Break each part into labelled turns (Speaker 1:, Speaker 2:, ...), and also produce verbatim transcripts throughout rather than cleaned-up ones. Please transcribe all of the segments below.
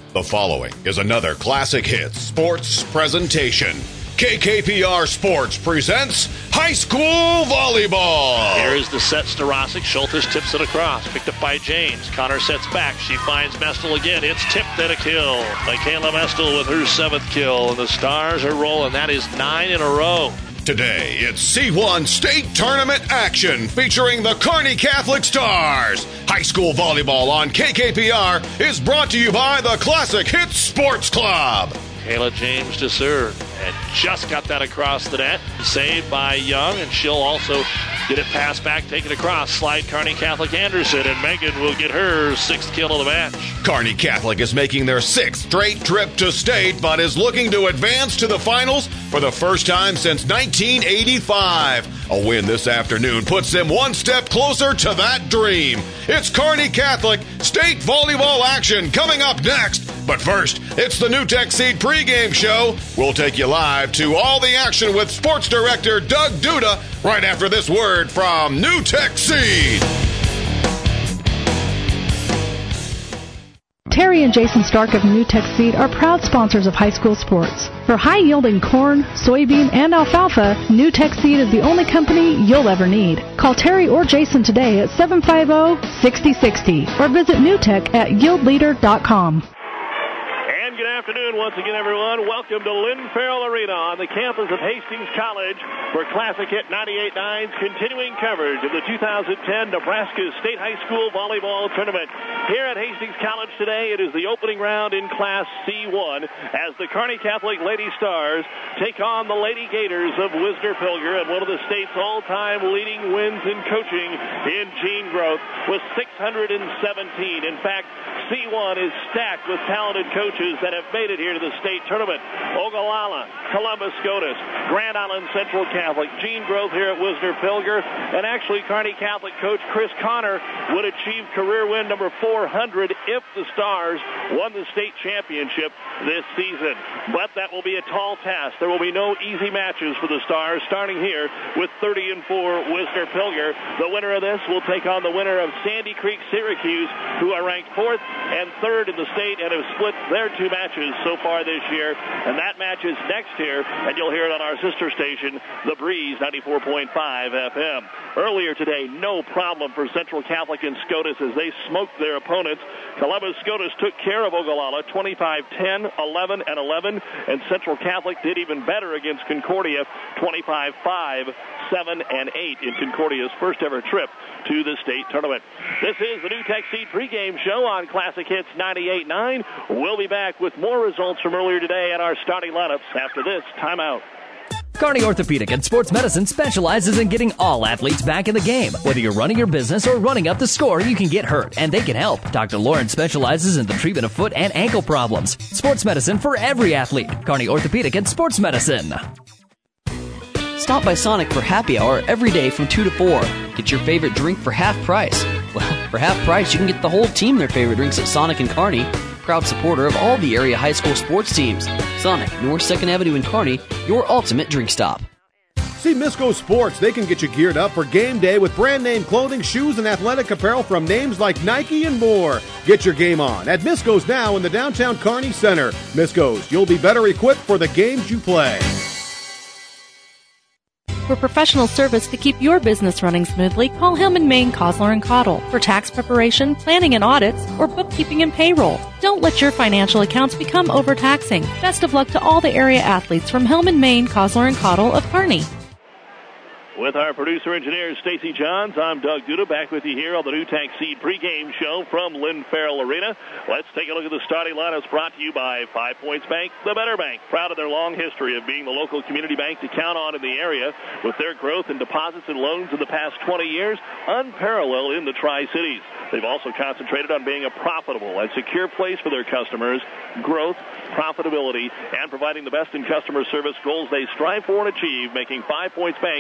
Speaker 1: The following is another Classic Hits sports presentation. K K P R Sports presents High School Volleyball.
Speaker 2: Here is the set, Starosic. Schultes tips it across. Picked up by James. Connor sets back. She finds Mestel again. It's tipped and a kill. Michaela Mestel with her seventh kill. And the Stars are rolling. That is nine in a row.
Speaker 1: Today, it's C one State Tournament action featuring the Kearney Catholic Stars. High School Volleyball on K K P R is brought to you by the Classic Hits Sports Club.
Speaker 2: Kayla James to serve, and just got that across the net. Saved by Young, and she'll also get it passed back, take it across. Slide Kearney Catholic Anderson, and Megan will get her sixth kill of the match.
Speaker 1: Kearney Catholic is making their sixth straight trip to state, but is looking to advance to the finals for the first time since nineteen eighty-five. A win this afternoon puts them one step closer to that dream. It's Kearney Catholic State Volleyball action coming up next. But first, it's the New Tech Seed pregame show. We'll take you live to all the action with sports director Doug Duda right after this word from New Tech Seed.
Speaker 3: Terry and Jason Stark of New Tech Seed are proud sponsors of high school sports. For high-yielding corn, soybean, and alfalfa, New Tech Seed is the only company you'll ever need. Call Terry or Jason today at seven five zero, six zero six zero or visit newtech at yield leader dot com.
Speaker 2: Good afternoon once again, everyone. Welcome to Lynn Farrell Arena on the campus of Hastings College for Classic Hit ninety-eight point nine's continuing coverage of the two thousand ten Nebraska State High School Volleyball Tournament. Here at Hastings College today, it is the opening round in Class C one as the Kearney Catholic Lady Stars take on the Lady Gators of Wisner Pilger, and one of the state's all-time leading wins in coaching in Gene Groth with six hundred seventeen. In fact, C one is stacked with talented coaches that have made it here to the state tournament. Ogallala, Columbus Scotus, Grand Island Central Catholic, Gene Groth here at Wisner Pilger, and actually Kearney Catholic coach Chris Connor would achieve career win number four hundred if the Stars won the state championship this season. But that will be a tall task. There will be no easy matches for the Stars, starting here with thirty and four Wisner Pilger. The winner of this will take on the winner of Sandy Creek Syracuse, who are ranked fourth and third in the state and have split their two matches so far this year, and that match is next here, and you'll hear it on our sister station, The Breeze ninety-four point five F M. Earlier today, no problem for Central Catholic and Scotus as they smoked their opponents. Columbus Scotus took care of Ogallala twenty-five ten, eleven and eleven, and Central Catholic did even better against Concordia twenty-five five, seven and eight in Concordia's first ever trip to the state tournament. This is the New Tech Seed pregame show on Classic Hits ninety-eight point nine. We'll be back with more results from earlier today and our starting lineups after this timeout.
Speaker 4: Kearney Orthopedic and Sports Medicine specializes in getting all athletes back in the game. Whether you're running your business or running up the score, you can get hurt, and they can help. Doctor Lawrence specializes in the treatment of foot and ankle problems. Sports medicine for every athlete. Kearney Orthopedic and Sports Medicine.
Speaker 5: Stop by Sonic for happy hour every day from two to four. Get your favorite drink for half price. Well, for half price, you can get the whole team their favorite drinks at Sonic and Kearney. Proud supporter of all the area high school sports teams. Sonic, North second Avenue in Kearney, your ultimate drink stop.
Speaker 6: See Misco Sports. They can get you geared up for game day with brand name clothing, shoes, and athletic apparel from names like Nike and more. Get your game on at Misco's now in the downtown Kearney Center. Misco's, you'll be better equipped for the games you play.
Speaker 3: For professional service to keep your business running smoothly, call Hillman, Maine, Cosler and Cottle for tax preparation, planning and audits, or bookkeeping and payroll. Don't let your financial accounts become overtaxing. Best of luck to all the area athletes from Hillman, Maine, Cosler and Cottle of Kearney.
Speaker 2: With our producer-engineer, Stacy Johns, I'm Doug Duda, back with you here on the New Tech Seed pregame show from Lynn Farrell Arena. Let's take a look at the starting lineups brought to you by Five Points Bank, the Better Bank. Proud of their long history of being the local community bank to count on in the area. With their growth in deposits and loans in the past twenty years, unparalleled in the Tri-Cities. They've also concentrated on being a profitable and secure place for their customers, growth, profitability, and providing the best in customer service goals they strive for and achieve, making Five Points Bank your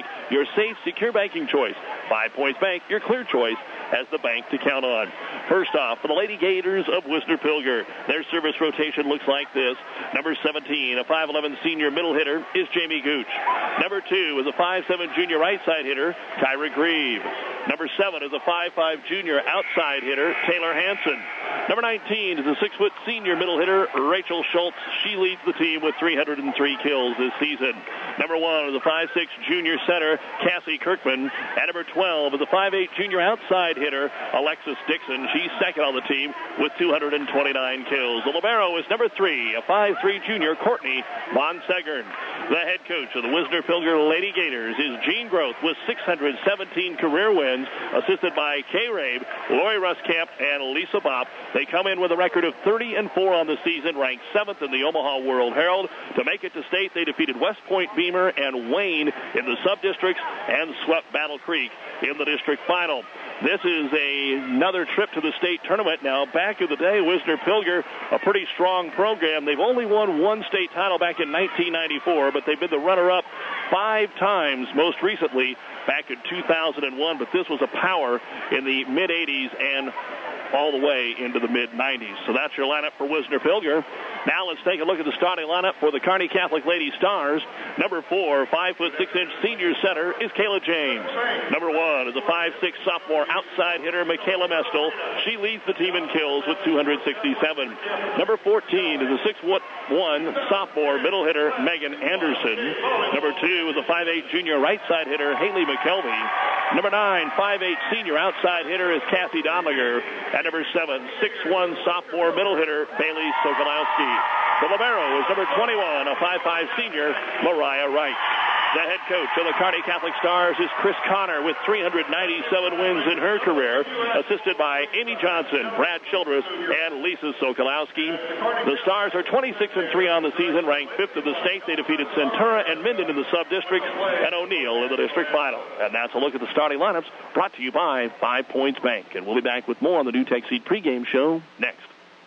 Speaker 2: safe, secure banking choice. Five Points Bank, your clear choice as the bank to count on. First off, for the Lady Gators of Wisner-Pilger, their service rotation looks like this. Number seventeen, a five eleven senior middle hitter, is Jamie Gooch. Number two is a five seven junior right side hitter, Kyra Grieve. Number seven is a five five junior outside hitter, Taylor Hansen. Number nineteen is a six foot senior middle hitter, Rachel Schultz. She leads the team with three hundred three kills this season. Number one is a five six junior center, Cassie Kirkman. And number twelve is a five eight junior outside hitter, Alexis Dixon. She's second on the team with two hundred twenty-nine kills. The libero is number three, a five three junior, Courtney Von Segern. The head coach of the Wisner-Pilger Lady Gators is Gene Groth with six hundred seventeen career wins, assisted by Kay Rabe, Lori Ruskamp, and Lisa Bopp. They come in with a record of thirty and four on the season, ranked seventh in the Omaha World Herald. To make it to state, they defeated West Point Beamer and Wayne in the sub-districts and swept Battle Creek in the district final. This is a, another trip to the state tournament. Now, back in the day, Wisner-Pilger, a pretty strong program. They've only won one state title back in nineteen ninety-four, but they've been the runner-up five times, most recently back in two thousand one. But this was a power in the mid-eighties and all the way into the mid-nineties. So that's your lineup for Wisner-Pilger. Now let's take a look at the starting lineup for the Kearney Catholic Lady Stars. Number four, five foot six inch senior center is Kayla James. Number one is a five six sophomore outside hitter, Michaela Mestel. She leads the team in kills with two hundred sixty-seven. Number fourteen is a six foot one sophomore middle hitter, Megan Anderson. Number two is a five eight junior right side hitter, Haley McKelvey. Number nine, five eight senior outside hitter is Kathy Domliger. And number seven, six one sophomore middle hitter, Bailey Sokolowski. The libero is number twenty-one, a five five senior, Mariah Wright. The head coach of the Kearney Catholic Stars is Chris Connor with three hundred ninety-seven wins in her career, assisted by Amy Johnson, Brad Childress, and Lisa Sokolowski. The Stars are twenty-six and three on the season, ranked fifth in the state. They defeated Centura and Minden in the sub-districts and O'Neill in the district final. And that's a look at the starting lineups brought to you by Five Points Bank. And we'll be back with more on the New Tech Seed pregame show next.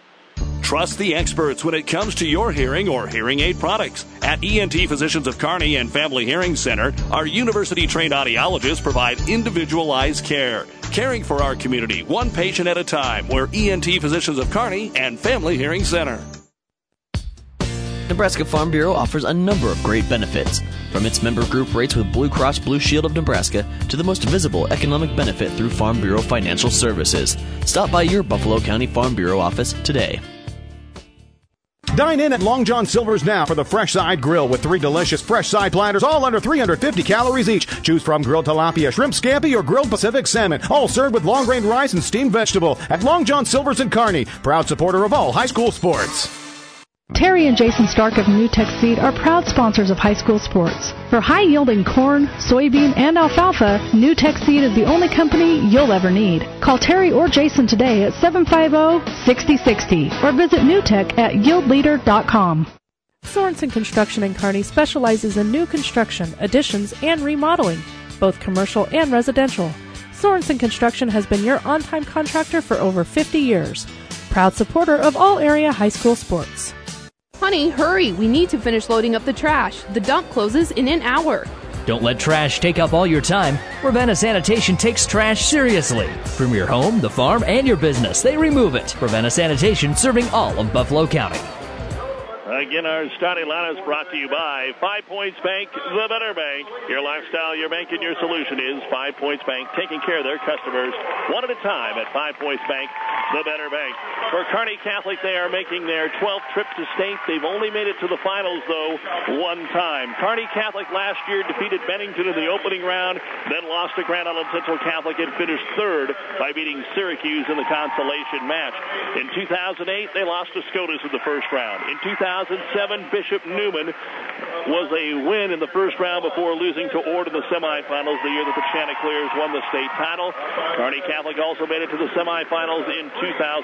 Speaker 7: Trust the experts when it comes to your hearing or hearing aid products. At E N T Physicians of Kearney and Family Hearing Center, our university-trained audiologists provide individualized care, caring for our community one patient at a time. We're E N T Physicians of Kearney and Family Hearing Center.
Speaker 5: Nebraska Farm Bureau offers a number of great benefits, from its member group rates with Blue Cross Blue Shield of Nebraska to the most visible economic benefit through Farm Bureau Financial Services. Stop by your Buffalo County Farm Bureau office today.
Speaker 6: Dine in at Long John Silver's now for the Fresh Side Grill with three delicious fresh side platters, all under three hundred fifty calories each. Choose from grilled tilapia, shrimp scampi, or grilled Pacific salmon, all served with long grain rice and steamed vegetable at Long John Silver's in Kearney, proud supporter of all high school sports.
Speaker 3: Terry and Jason Stark of New Tech Seed are proud sponsors of high school sports. For high-yielding corn, soybean, and alfalfa, New Tech Seed is the only company you'll ever need. Call Terry or Jason today at seven five zero, six zero six zero or visit newtech at yield leader dot com.
Speaker 8: Sorensen Construction in Kearney specializes in new construction, additions, and remodeling, both commercial and residential. Sorensen Construction has been your on-time contractor for over fifty years. Proud supporter of all area high school sports.
Speaker 9: Honey, hurry! We need to finish loading up the trash. The dump closes in an hour.
Speaker 4: Don't let trash take up all your time. Ravenna Sanitation takes trash seriously. From your home, the farm, and your business, they remove it. Ravenna Sanitation, serving all of Buffalo County.
Speaker 2: Again, our starting lineup is brought to you by Five Points Bank, the better bank. Your lifestyle, your bank, and your solution is Five Points Bank, taking care of their customers one at a time at Five Points Bank, the better bank. For Kearney Catholic, they are making their twelfth trip to state. They've only made it to the finals, though, one time. Kearney Catholic last year defeated Bennington in the opening round, then lost to Grand Island Central Catholic and finished third by beating Syracuse in the consolation match. In two thousand eight, they lost to SCOTUS in the first round. In two thousand seven, Bishop Newman was a win in the first round before losing to Ord in the semifinals the year that the Chanticleers won the state title. Kearney Catholic also made it to the semifinals in two thousand six.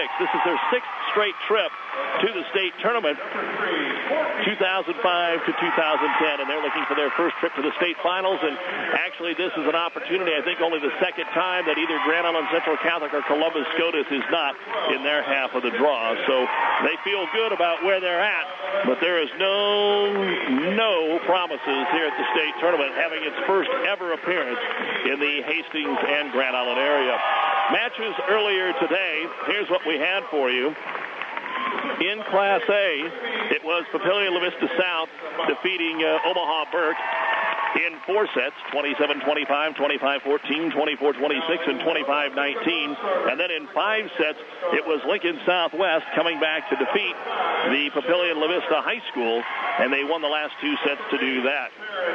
Speaker 2: six. This is their sixth straight trip to the state tournament, two thousand five to two thousand ten, and they're looking for their first trip to the state finals. And actually, this is an opportunity, I think only the second time that either Grand Island Central Catholic or Columbus SCOTUS is not in their half of the draw. So they feel good about where they're at, but there is no, no promises here at the state tournament, having its first ever appearance in the Hastings and Grand Island area. Matches earlier today, here's what we had for you. In Class A, it was Papillion La Vista South defeating uh, Omaha Burke in four sets, twenty-seven twenty-five, twenty-five fourteen, twenty-four twenty-six, and twenty-five nineteen. And then in five sets, it was Lincoln Southwest coming back to defeat the Papillion La Vista High School, and they won the last two sets to do that.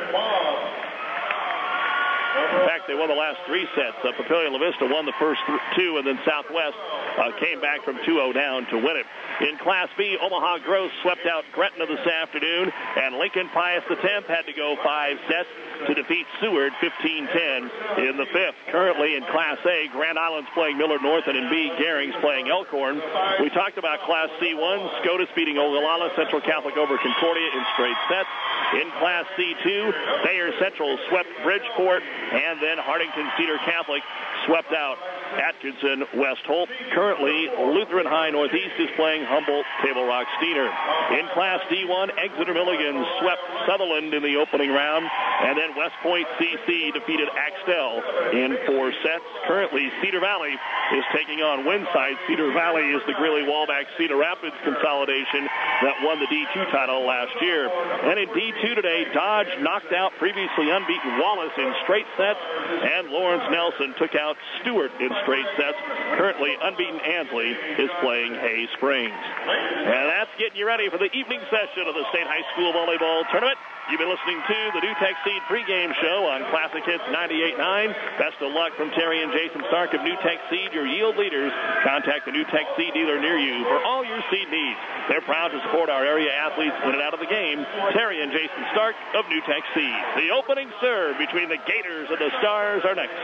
Speaker 2: In fact, they won the last three sets. Uh, Papillion La Vista won the first th- two, and then Southwest uh, came back from two oh down to win it. In Class B, Omaha Gross swept out Gretna this afternoon, and Lincoln Pius the tenth had to go five sets to defeat Seward fifteen ten in the fifth. Currently in Class A, Grand Island's playing Millard North, and in B, Garing's playing Elkhorn. We talked about Class C one, SCOTUS beating Ogallala, Central Catholic over Concordia in straight sets. In Class C two, Thayer Central swept Bridgeport, and then Hartington Cedar Catholic swept out Atkinson West Holt. Currently, Lutheran High Northeast is playing Humboldt Table Rock Steiner. In Class D one, Exeter Milligan swept Sutherland in the opening round, and then West Point C C defeated Axtell in four sets. Currently, Cedar Valley is taking on Windside. Cedar Valley is the Greeley Walbach Cedar Rapids consolidation that won the D two title last year. And in D two today, Dodge knocked out previously unbeaten Wallace in straight sets, and Lawrence Nelson took out Stewart in straight sets. Currently, unbeaten Ansley is playing Hay Springs. And that's getting you ready for the evening session of the State High School Volleyball Tournament. You've been listening to the NewTek Seed pregame show on Classic Hits ninety-eight point nine. Best of luck from Terry and Jason Stark of NewTek Seed, your yield leaders. Contact the NewTek Seed dealer near you for all your seed needs. They're proud to support our area athletes in and out of the game. Terry and Jason Stark of NewTek Seed. The opening serve between the Gators and the Stars are next.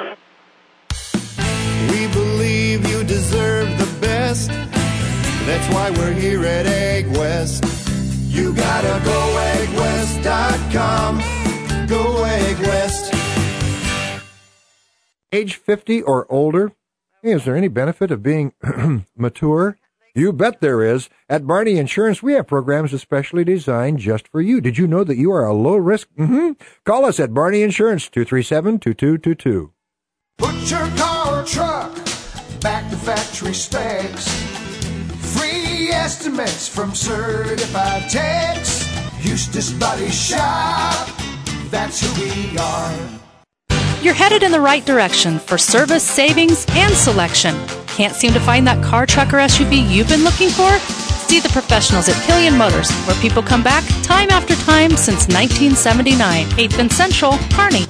Speaker 10: We believe you deserve the best. That's why we're here at Egg West. You gotta go egg west dot com. Go Egg West.
Speaker 11: Age fifty or older? Hey, is there any benefit of being mature? You bet there is. At Barney Insurance, we have programs especially designed just for you. Did you know that you are a low risk? Mm-hmm. Call us at Barney Insurance, two three seven, two two two two.
Speaker 10: Put your car or truck back to factory specs. Free estimates from certified techs. Eustace Body Shop, that's who we are.
Speaker 3: You're headed in the right direction for service, savings, and selection. Can't seem to find that car, truck, or S U V you've been looking for? See the professionals at Killian Motors, where people come back time after time since nineteen seventy-nine. eighth and Central, Kearney.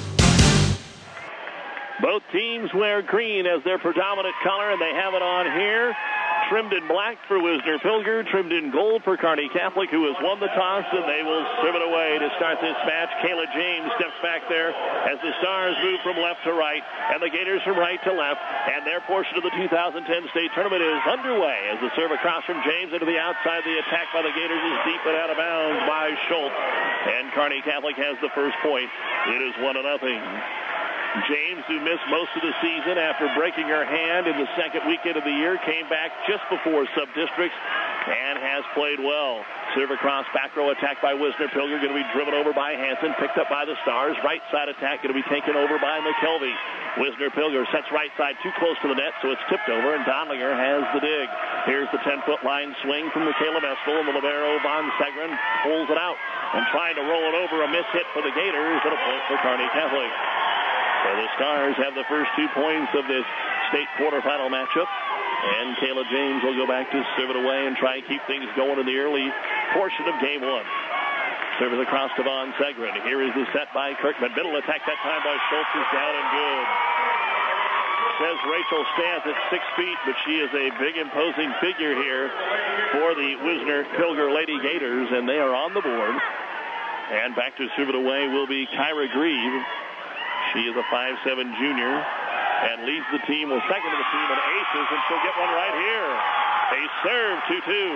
Speaker 2: Both teams wear green as their predominant color, and they have it on here. Trimmed in black for Wisner Pilger, trimmed in gold for Kearney Catholic, who has won the toss, and they will serve it away to start this match. Kayla James steps back there as the Stars move from left to right, and the Gators from right to left, and their portion of the two thousand ten state tournament is underway as the serve across from James into the outside. The attack by the Gators is deep and out of bounds by Schultz, and Kearney Catholic has the first point. It is one to nothing. James, who missed most of the season after breaking her hand in the second weekend of the year, came back just before sub-districts and has played well. Serve across, back row attack by Wisner Pilger, going to be driven over by Hanson, picked up by the Stars. Right side attack going to be taken over by McKelvey. Wisner Pilger sets right side too close to the net, so it's tipped over, and Donlinger has the dig. Here's the ten-foot line swing from Michaela Mestel, and the libero Von Segren pulls it out and trying to roll it over. A miss hit for the Gators, and a point for Kearney Catholic. So the Stars have the first two points of this state quarterfinal matchup. And Kayla James will go back to serve it away and try and keep things going in the early portion of game one. Service across to Von Segren. Here is the set by Kirkman. Middle attack that time by Schultz is down and good. Says Rachel stands at six feet, but she is a big, imposing figure here for the Wisner Pilger Lady Gators, and they are on the board. And back to serve it away will be Kyra Grieve. She is a five seven junior and leads the team, well, second to the team in aces, and she'll get one right here. A serve, two two.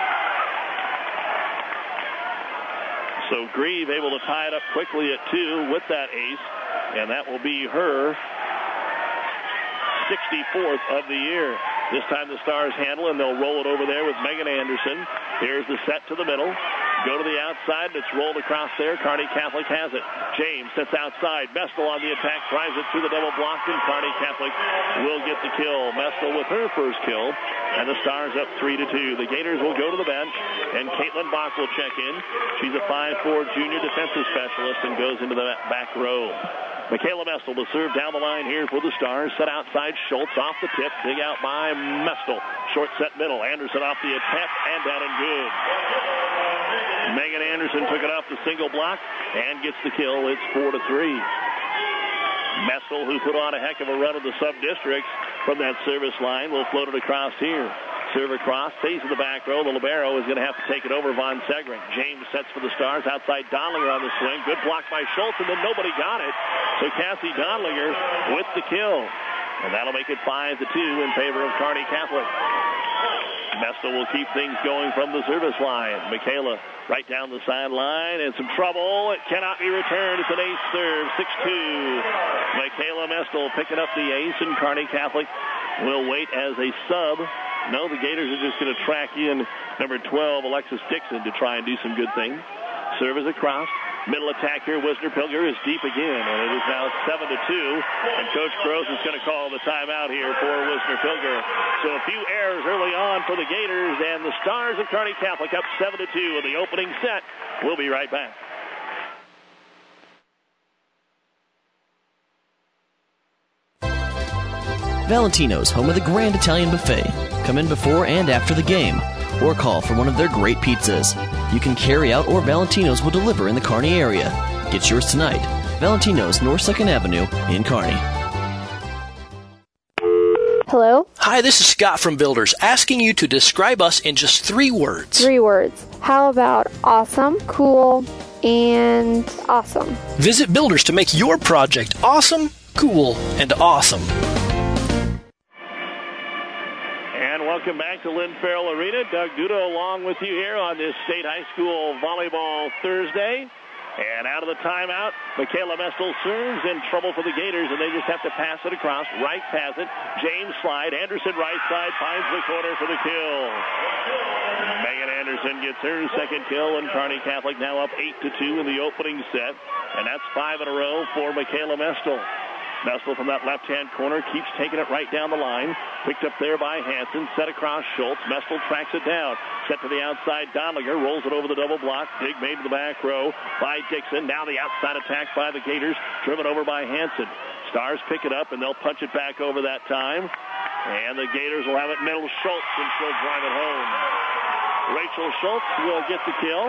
Speaker 2: So Grieve able to tie it up quickly at two with that ace, and that will be her sixty-fourth of the year. This time the Stars handle, and they'll roll it over there with Megan Anderson. Here's the set to the middle. Go to the outside, and it's rolled across there. Kearney Catholic has it. James sets outside. Mestel on the attack, drives it through the double block, and Kearney Catholic will get the kill. Mestel with her first kill, and the Stars up three to two. The Gators will go to the bench, and Caitlin Bach will check in. She's a five four junior defensive specialist and goes into the back row. Michaela Mestel to serve down the line here for the Stars. Set outside, Schultz off the tip. Dig out by Mestel. Short set middle. Anderson off the attempt and down and good. Megan Anderson took it off the single block and gets the kill. It's four to three. Mestel, who put on a heck of a run of the sub-districts from that service line, will float it across here. Serve across, stays in the back row. The libero is going to have to take it over Von Segrin. James sets for the Stars. Outside Donlinger on the swing. Good block by Schultz, and then nobody got it. So Cassie Donlinger with the kill. And that'll make it five to two in favor of Kearney Catholic. Mestel will keep things going from the service line. Michaela right down the sideline, and some trouble. It cannot be returned. It's an ace serve, six two. Michaela Mestel picking up the ace, and Kearney Catholic will wait as a sub. No, the Gators are just going to track in number twelve, Alexis Dixon, to try and do some good things. Serve is across. Middle attack here. Wisner Pilger is deep again, and it is now seven to two. And Coach Gross is going to call the timeout here for Wisner Pilger. So a few errors early on for the Gators, and the Stars of Kearney Catholic up seven to two in the opening set. We'll be right back.
Speaker 5: Valentino's, home of the Grand Italian Buffet. Come in before and after the game, or call for one of their great pizzas. You can carry out, or Valentino's will deliver in the Kearney area. Get yours tonight. Valentino's, North second Avenue in Kearney.
Speaker 12: Hello?
Speaker 13: Hi, this is Scott from Builders, asking you to describe us in just three words.
Speaker 12: Three words. How about awesome, cool, and awesome?
Speaker 13: Visit Builders to make your project awesome, cool, and awesome.
Speaker 2: Welcome back to Lynn Farrell Arena. Doug Duda along with you here on this State High School Volleyball Thursday. And out of the timeout, Michaela Mestel serves, in trouble for the Gators, and they just have to pass it across. Reich has it. James slide. Anderson right side finds the corner for the kill. Megan Anderson gets her second kill, and Kearney Catholic now up eight to two in the opening set. And that's five in a row for Michaela Mestel. Mestel from that left-hand corner keeps taking it right down the line. Picked up there by Hansen. Set across Schultz. Mestel tracks it down. Set to the outside. Donlinger rolls it over the double block. Dig made to the back row by Dixon. Now the outside attack by the Gators. Driven over by Hansen. Stars pick it up, and they'll punch it back over that time. And the Gators will have it middle. Schultz, and she'll drive it home. Rachel Schultz will get the kill.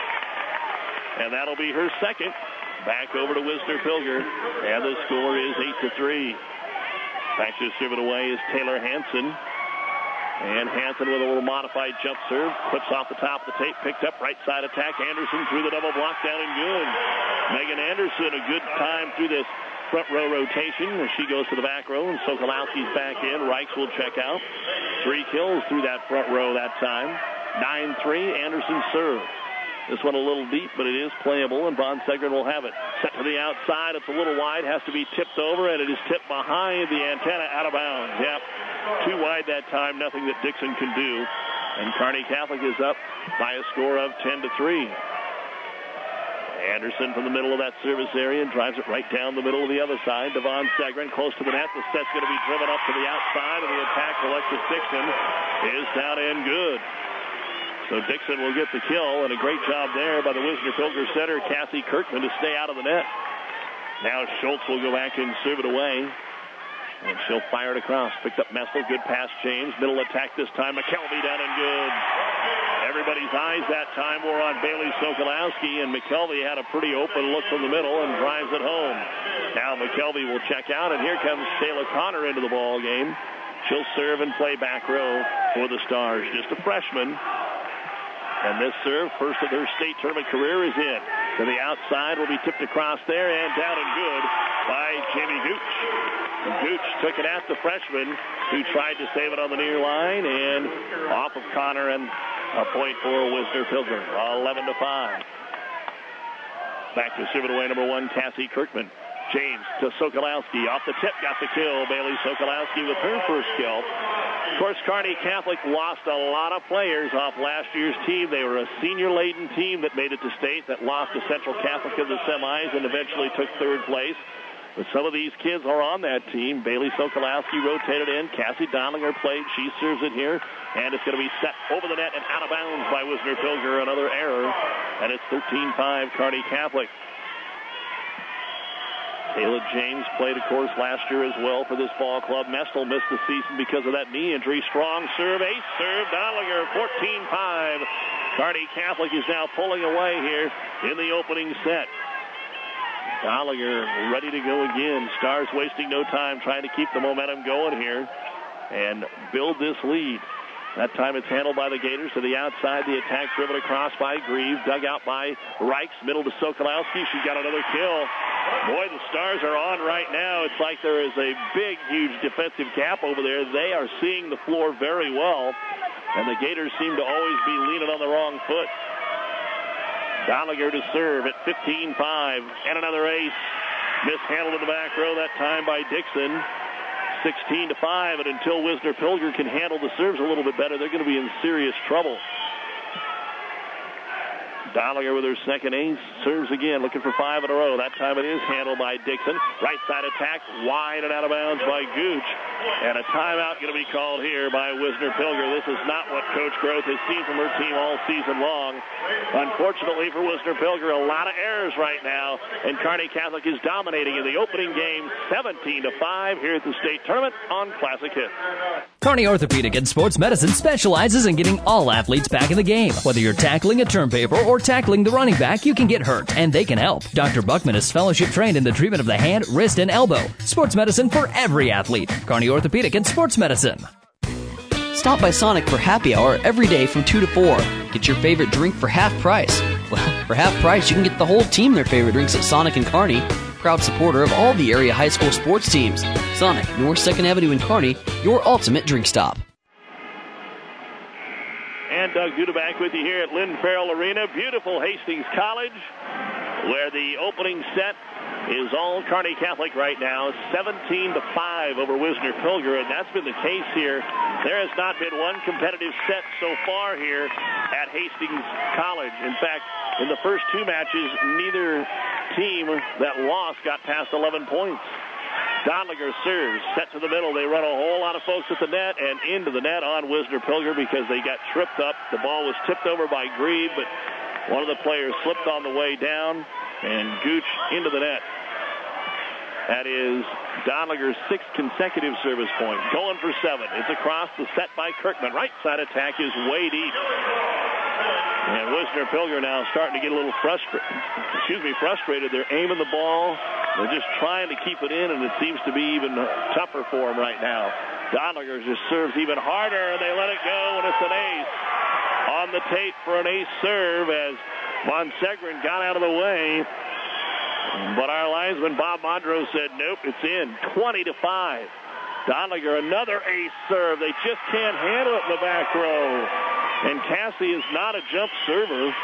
Speaker 2: And that'll be her second. Back over to Wisner Pilger, and the score is eight to three. Back to serve it away is Taylor Hansen. And Hansen with a little modified jump serve. Clips off the top of the tape. Picked up right side attack. Anderson through the double block down and good. Megan Anderson a good time through this front row rotation as she goes to the back row, and Sokolowski's back in. Reichs will check out. Three kills through that front row that time. nine three, Anderson serve. This one a little deep, but it is playable, and Von Segrin will have it. Set to the outside. It's a little wide. Has to be tipped over, and it is tipped behind the antenna out of bounds. Yep. Too wide that time. Nothing that Dixon can do. And Kearney Catholic is up by a score of ten to three. Anderson from the middle of that service area drives it right down the middle of the other side. Devon Segrin close to the net. The set's going to be driven up to the outside, and the attack for Alexis Dixon is down and good. So Dixon will get the kill, and a great job there by the Wisner Pilger setter, Cassie Kirkman, to stay out of the net. Now Schultz will go back and serve it away, and she'll fire it across. Picked up Mestel, good pass James. Middle attack this time, McKelvey down and good. Everybody's eyes that time were on Bailey Sokolowski, and McKelvey had a pretty open look from the middle and drives it home. Now McKelvey will check out, and here comes Shayla Connor into the ball game. She'll serve and play back row for the Stars. Just a freshman. And this serve, first of their state tournament career, is in. To the outside, will be tipped across there and down and good. by Jamie Gooch. Gooch took it at the freshman, who tried to save it on the near line, and off of Connor, and a point for Wisner Pilgrim. eleven to five. Back to serve it away, number one, Cassie Kirkman. James to Sokolowski. Off the tip, got the kill. Bailey Sokolowski with her first kill. Of course, Kearney Catholic lost a lot of players off last year's team. They were a senior-laden team that made it to state, that lost to Central Catholic in the semis and eventually took third place. But some of these kids are on that team. Bailey Sokolowski rotated in. Cassie Donlinger played. She serves it here. And it's going to be set over the net and out of bounds by Wisner Pilger. Another error. And it's thirteen five Kearney Catholic. Kayla James played, of course, last year as well for this ball club. Mestel missed the season because of that knee injury. Strong serve, ace serve, Donlinger, fourteen five. Kearney Catholic is now pulling away here in the opening set. Donlinger ready to go again. Stars wasting no time trying to keep the momentum going here and build this lead. That time it's handled by the Gators to the outside. The attack driven across by Grieve. Dug out by Reichs. Middle to Sokolowski. She got another kill. Boy, the Stars are on right now. It's like there is a big, huge defensive gap over there. They are seeing the floor very well. And the Gators seem to always be leaning on the wrong foot. Donlinger to serve at fifteen five. And another ace. Mishandled in the back row that time by Dixon. sixteen to five, and until Wisner Pilger can handle the serves a little bit better, they're going to be in serious trouble. Donlinger with her second ace, serves again, looking for five in a row. That time it is handled by Dixon. Right side attack, wide and out of bounds by Gooch. And a timeout going to be called here by Wisner Pilger. This is not what Coach Groth has seen from her team all season long. Unfortunately for Wisner Pilger, a lot of errors right now, and Kearney Catholic is dominating in the opening game, seventeen to five here at the state tournament on Classic Hits.
Speaker 4: Kearney Orthopedic and Sports Medicine specializes in getting all athletes back in the game. Whether you're tackling a term paper or tackling the running back, you can get hurt, and they can help. Doctor Buckman is fellowship trained in the treatment of the hand, wrist, and elbow. Sports medicine for every athlete. Kearney Orthopedic and Sports Medicine.
Speaker 5: Stop by Sonic for happy hour every day from two to four. Get your favorite drink for half price. Well, for half price, you can get the whole team their favorite drinks at Sonic and Kearney. Proud supporter of all the area high school sports teams. Sonic, North second Avenue in Kearney, your ultimate drink stop.
Speaker 2: And Doug Duda back with you here at Lynn Farrell Arena. Beautiful Hastings College, where the opening set is all Kearney Catholic right now, seventeen to five over Wisner Pilger, and that's been the case here. There has not been one competitive set so far here at Hastings College. In fact, in the first two matches, neither team that lost got past eleven points. Donlinger serves, set to the middle. They run a whole lot of folks at the net and into the net on Wisner Pilger because they got tripped up. The ball was tipped over by Grieve, but one of the players slipped on the way down, and Gooch into the net. That is Donlinger's sixth consecutive service point. Going for seven. It's across the set by Kirkman. Right side attack is way deep. And Wisner Pilger now starting to get a little frustrated. Excuse me, frustrated. They're aiming the ball. They're just trying to keep it in, and it seems to be even tougher for them right now. Donlinger just serves even harder, and they let it go, and it's an ace. On the tape for an ace serve as Monsegrin got out of the way. But our linesman, Bob Mondro, said, nope, it's in. twenty to five. Donlinger, another ace serve. They just can't handle it in the back row. And Cassie is not a jump server.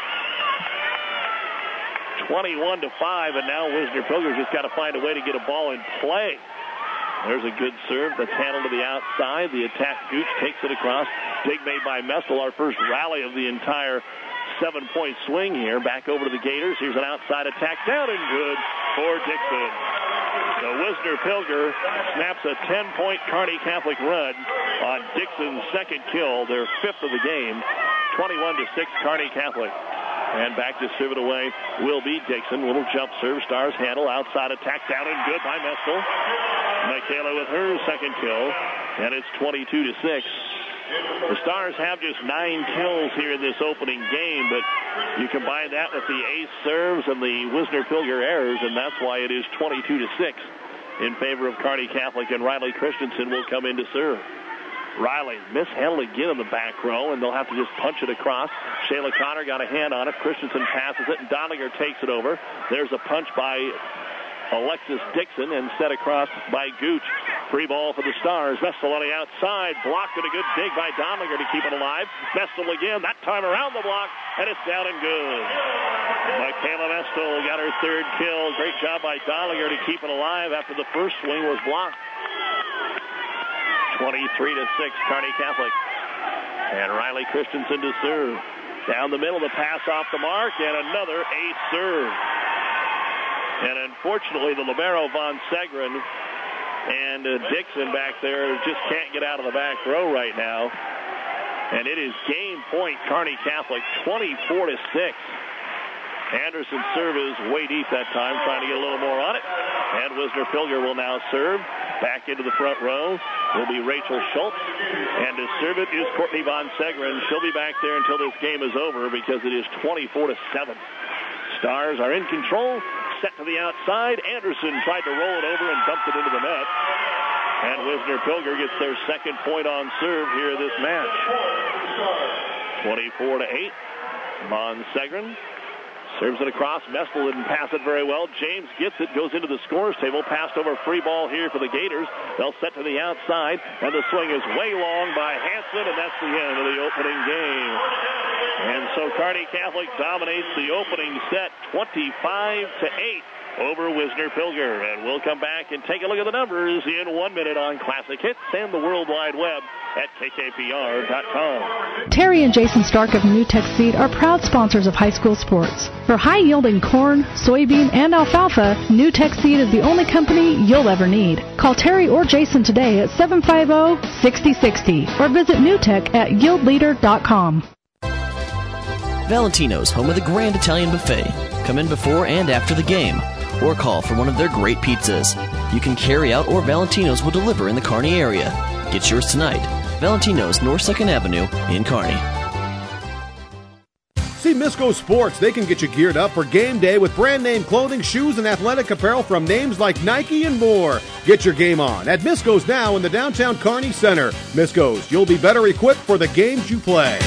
Speaker 2: twenty-one to five, and now Wisner Pilger just got to find a way to get a ball in play. There's a good serve that's handled to the outside. The attack, Gooch takes it across. Dig made by Mestel, our first rally of the entire seven-point swing here. Back over to the Gators. Here's an outside attack. Down and good for Dixon. So Wisner Pilger snaps a ten-point Kearney Catholic run on Dixon's second kill, their fifth of the game. twenty-one to six Kearney Catholic. And back to serve it away will be Dixon. Little jump serve. Stars handle. Outside attack. Down and good by Mestel. Michaela with her second kill. And it's twenty-two to six. The Stars have just nine kills here in this opening game, but you combine that with the ace serves and the Wisner Pilger errors, and that's why it is twenty-two to six in favor of Kearney Catholic, and Riley Christensen will come in to serve. Riley mishandled again in the back row, and they'll have to just punch it across. Shayla Connor got a hand on it. Christensen passes it, and Donlinger takes it over. There's a punch by Alexis Dixon, and set across by Gooch. Free ball for the Stars. Mestel on the outside. Blocked and a good dig by Domlinger to keep it alive. Mestel again, that time around the block, and it's down and good. Michaela Mestel got her third kill. Great job by Domlinger to keep it alive after the first swing was blocked. twenty-three to six, Kearney Catholic. And Riley Christensen to serve. Down the middle, the pass off the mark, and another ace serve. And unfortunately, the libero Von Segren and uh, Dixon back there just can't get out of the back row right now. And it is game point, Kearney Catholic, twenty-four to six. Anderson's serve is way deep that time, trying to get a little more on it. And Wisner Pilger will now serve. Back into the front row will be Rachel Schultz. And to serve it is Courtney Von Segren. She'll be back there until this game is over because it is twenty-four to seven. Stars are in control. Set to the outside. Anderson tried to roll it over and dumped it into the net. And Wisner Pilger gets their second point on serve here this match. twenty-four to eight. Von Segren serves it across. Mestel didn't pass it very well. James gets it, goes into the scores table. Passed over, free ball here for the Gators. They'll set to the outside, and the swing is way long by Hanson, and that's the end of the opening game. And so Kearney Catholic dominates the opening set twenty-five to eight over Wisner Pilger. And we'll come back and take a look at the numbers in one minute on Classic Hits and the World Wide Web at K K P R dot com.
Speaker 3: Terry and Jason Stark of NewTek Seed are proud sponsors of high school sports. For high-yielding corn, soybean, and alfalfa, NewTek Seed is the only company you'll ever need. Call Terry or Jason today at seven five zero, six zero six zero or visit NewTek at yield leader dot com.
Speaker 5: Valentino's, home of the Grand Italian Buffet. Come in before and after the game, or call for one of their great pizzas. You can carry out, or Valentino's will deliver in the Kearney area. Get yours tonight. Valentino's, North second Avenue in Kearney.
Speaker 6: See Misco Sports. They can get you geared up for game day with brand name clothing, shoes, and athletic apparel from names like Nike and more. Get your game on at Misco's now in the downtown Kearney Center. Misco's, you'll be better equipped for the games you play.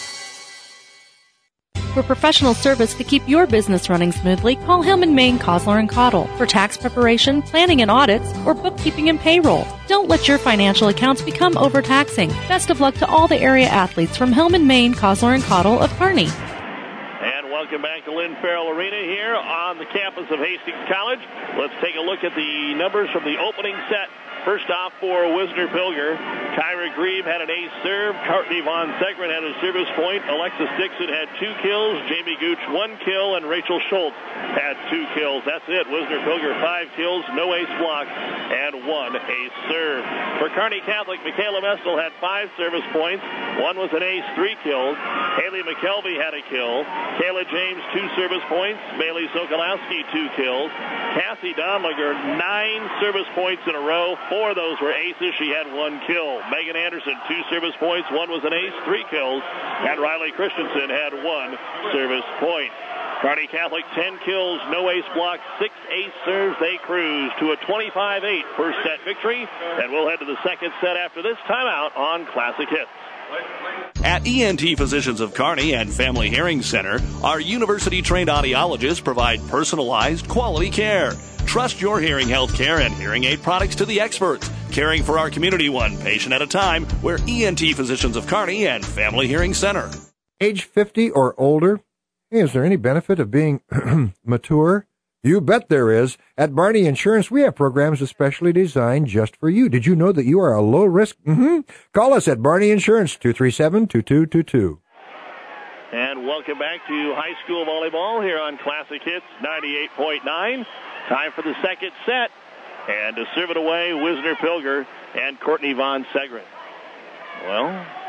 Speaker 8: For professional service to keep your business running smoothly, call Hillman, Maine, Cosler and Cottle. For tax preparation, planning and audits, or bookkeeping and payroll. Don't let your financial accounts become overtaxing. Best of luck to all the area athletes from Hillman, Maine, Cosler and Cottle of Kearney.
Speaker 2: And welcome back to Lynn Farrell Arena here on the campus of Hastings College. Let's take a look at the numbers from the opening set. First off for Wisner Pilger, Kyra Grieve had an ace serve. Courtney Von Segren had a service point. Alexis Dixon had two kills. Jamie Gooch one kill, and Rachel Schultz had two kills. That's it. Wisner Pilger five kills, no ace block, and one ace serve. For Kearney Catholic, Michaela Mestel had five service points. One was an ace, three kills. Haley McKelvey had a kill. Kayla James two service points. Bailey Sokolowski two kills. Cassie Domlinger nine service points in a row. Four of those were aces. She had one kill. Megan Anderson, two service points. One was an ace, three kills. And Riley Christensen had one service point. Kearney Catholic, ten kills, no ace block, six ace serves. They cruise to a twenty-five eight first set victory. And we'll head to the second set after this timeout on Classic Hits.
Speaker 7: At E N T Physicians of Kearney and Family Hearing Center, our university-trained audiologists provide personalized, quality care. Trust your hearing health care and hearing aid products to the experts, caring for our community one patient at a time. We're E N T Physicians of Kearney and Family Hearing Center.
Speaker 11: Age fifty or older? Hey, is there any benefit of being mature? You bet there is. At Barney Insurance, we have programs especially designed just for you. Did you know that you are a low risk? Mm-hmm. Call us at Barney Insurance, two three seven, two two two two.
Speaker 2: And welcome back to high school volleyball here on Classic Hits ninety-eight point nine. Time for the second set. And to serve it away, Wisner Pilger and Courtney Von Segren. Well,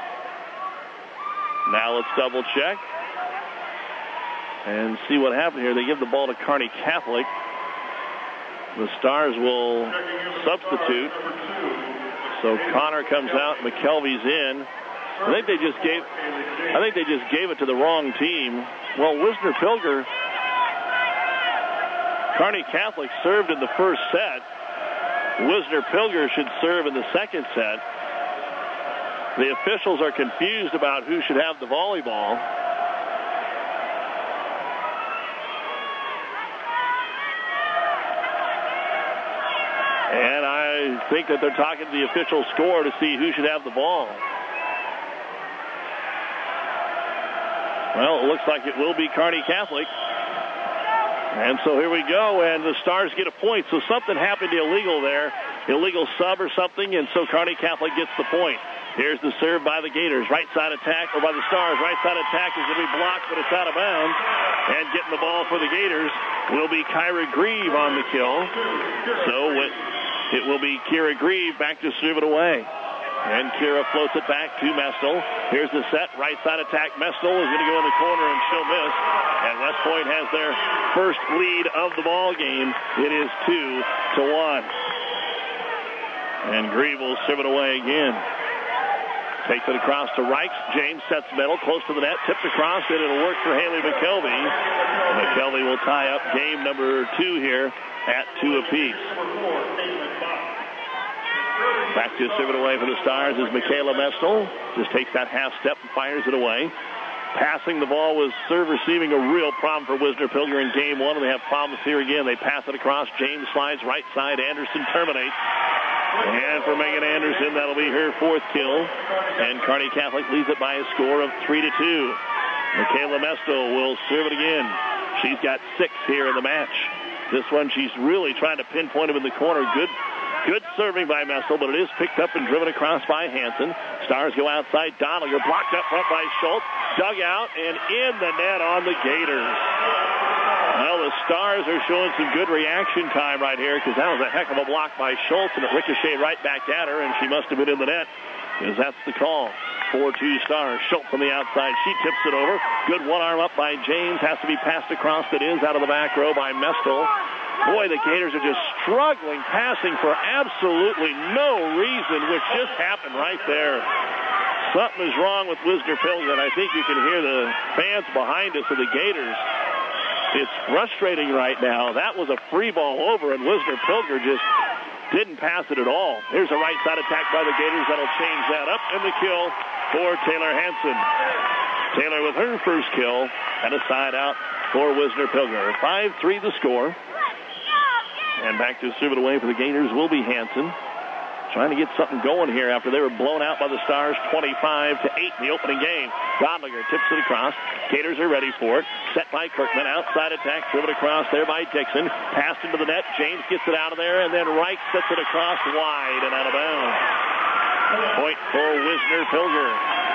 Speaker 2: now let's double check and see what happened here. They give the ball to Kearney Catholic. The Stars will substitute. So Connor comes out, McKelvey's in. I think they just gave I think they just gave it to the wrong team. Well, Wisner Pilger, Kearney Catholic served in the first set. Wisner Pilger should serve in the second set. The officials are confused about who should have the volleyball. And I think that they're talking to the official score to see who should have the ball. Well, it looks like it will be Kearney Catholic. And so here we go, and the Stars get a point. So something happened illegal there, illegal sub or something, and so Kearney Catholic gets the point. Here's the serve by the Gators. Right side attack, or by the Stars. Right side attack is going to be blocked, but it's out of bounds. And getting the ball for the Gators will be Kyra Grieve on the kill. So it, it will be Kira Grieve back to serve it away. And Kira floats it back to Mestel. Here's the set. Right side attack. Mestel is going to go in the corner, and she'll miss. And West Point has their first lead of the ball game. It is two to one. And Grieve will serve it away again. Takes it across to Reichs. James sets middle, close to the net. Tipped across, and it'll work for Haley McKelvey. McKelvey will tie up game number two here at two apiece. Back to serve it away for the Stars is Michaela Mestel. Just takes that half step and fires it away. Passing the ball was serve receiving a real problem for Wisner Pilger in game one, and they have problems here again. They pass it across. James slides right side. Anderson terminates. And for Megan Anderson, that'll be her fourth kill. And Kearney Catholic leads it by a score of three to two. Michaela Mestel will serve it again. She's got six here in the match. This one, she's really trying to pinpoint him in the corner. Good Good serving by Mestel, but it is picked up and driven across by Hansen. Stars go outside. Donliger blocked up front by Schultz. Dug out and in the net on the Gators. Well, the Stars are showing some good reaction time right here because that was a heck of a block by Schultz, and it ricocheted right back at her, and she must have been in the net because that's the call. four two Stars. Schultz on the outside. She tips it over. Good one arm up by James. Has to be passed across. It is out of the back row by Mestel. Boy, the Gators are just struggling, passing for absolutely no reason, which just happened right there. Something is wrong with Wisner Pilger, and I think you can hear the fans behind us of the Gators. It's frustrating right now. That was a free ball over, and Wisner Pilger just didn't pass it at all. Here's a right side attack by the Gators. That'll change that up, and the kill for Taylor Hansen. Taylor with her first kill, and a side out for Wisner Pilger. five three the score. And back to serve it away for the Gators will be Hansen. Trying to get something going here after they were blown out by the Stars twenty-five to eight in the opening game. Godlinger tips it across. Gators are ready for it. Set by Kirkman. Outside attack. Driven across there by Dixon. Passed into the net. James gets it out of there. And then Reich sets it across wide and out of bounds. Point for Wisner Pilger.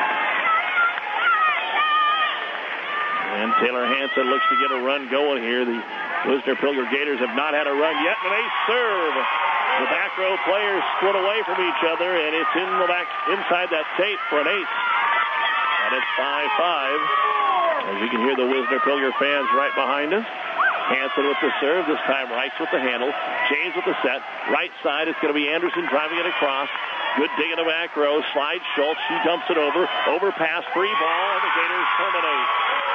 Speaker 2: And Taylor Hansen looks to get a run going here. The Wisner Pilger Gators have not had a run yet. And they serve. The back row players split away from each other, and it's in the back inside that tape for an ace. And it's five five. As you can hear the Wisner Pilger fans right behind us. Hansen with the serve. This time Rice with the handle. James with the set. Right side, it's going to be Anderson driving it across. Good dig in the back row. Slide Schultz. She dumps it over. Overpass. Free ball, and the Gators terminate.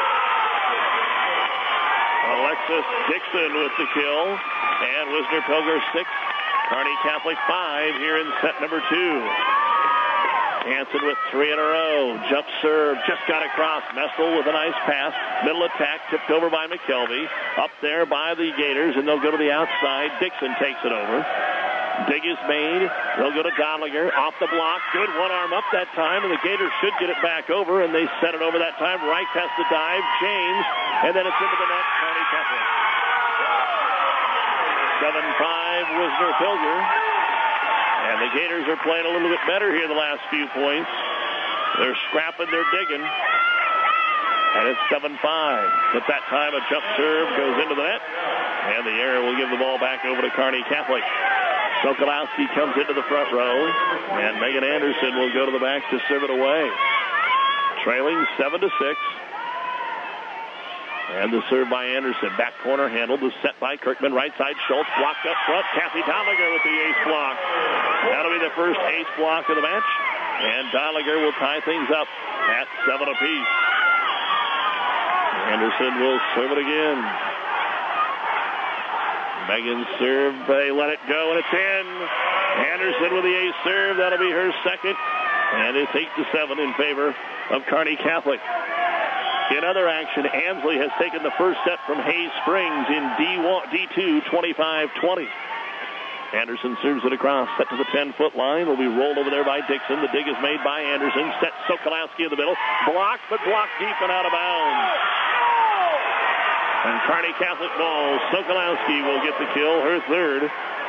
Speaker 2: Alexis Dixon with the kill. And Wisner Pilger six. Kearney Catholic five here in set number two. Hansen with three in a row. Jump serve. Just got across. Mestel with a nice pass. Middle attack tipped over by McKelvey. Up there by the Gators, and they'll go to the outside. Dixon takes it over. Dig is made. They'll go to Donliger. Off the block. Good one arm up that time, and the Gators should get it back over, and they set it over that time. Reich has to dive. James, and then it's into the net. Kearney Catholic. seven five Wisner Pilger. And the Gators are playing a little bit better here the last few points. They're scrapping, they're digging. And it's seven five. But that time a jump serve goes into the net. And the error will give the ball back over to Kearney Catholic. Sokolowski comes into the front row. And Megan Anderson will go to the back to serve it away. Trailing seven to six. And the serve by Anderson. Back corner handled. The set by Kirkman. Right side Schultz. Blocked up front. Kathy Donliger with the ace block. That'll be the first ace block of the match. And Donliger will tie things up at seven apiece. Anderson will serve it again. Megan's serve. They let it go, and it's in. Anderson with the ace serve. That'll be her second. And it's eight to seven in favor of Kearney Catholic. In other action, Ansley has taken the first set from Hayes Springs in D one, D two, twenty-five twenty. Anderson serves it across, set to the ten-foot line. Will be rolled over there by Dixon. The dig is made by Anderson. Set Sokolowski in the middle. Blocked, but blocked deep and out of bounds. And Kearney Catholic ball. Sokolowski will get the kill, her third.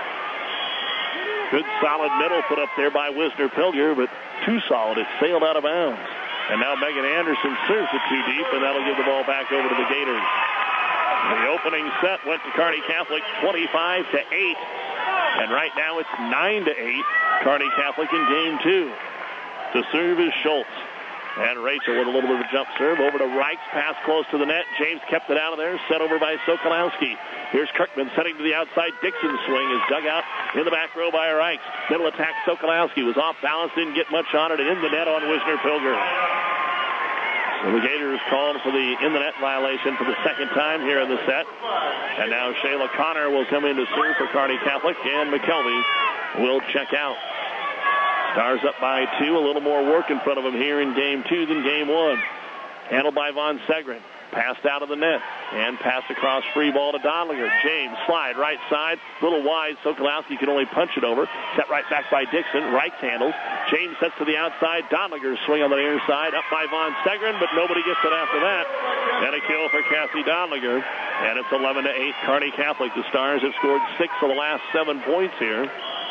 Speaker 2: Good solid middle put up there by Wisner Pilger, but too solid. It sailed out of bounds. And now Megan Anderson serves it too deep, and that'll give the ball back over to the Gators. The opening set went to Kearney Catholic twenty-five to eight. And right now it's nine to eight. Kearney Catholic in game two. To serve is Schultz. And Rachel with a little bit of a jump serve. Over to Reichs. Pass close to the net. James kept it out of there. Set over by Sokolowski. Here's Kirkman setting to the outside. Dixon's swing is dug out in the back row by Reichs. Middle attack. Sokolowski was off balance. Didn't get much on it. And in the net on Wisner Pilger. So the Gators called for the in-the-net violation for the second time here in the set. And now Shayla Connor will come in to serve for Kearney Catholic, and McKelvey will check out. Stars up by two. A little more work in front of them here in game two than game one. Handled by Von Segrin. Passed out of the net. And passed across free ball to Dodlinger. James slide right side. Little wide. Sokolowski can only punch it over. Set right back by Dixon. Reichs handles. James sets to the outside. Dodlinger swing on the near side. Up by Von Segrin, but nobody gets it after that. And a kill for Cassie Dodlinger. And it's eleven to eight. Kearney Catholic. The Stars have scored six of the last seven points here.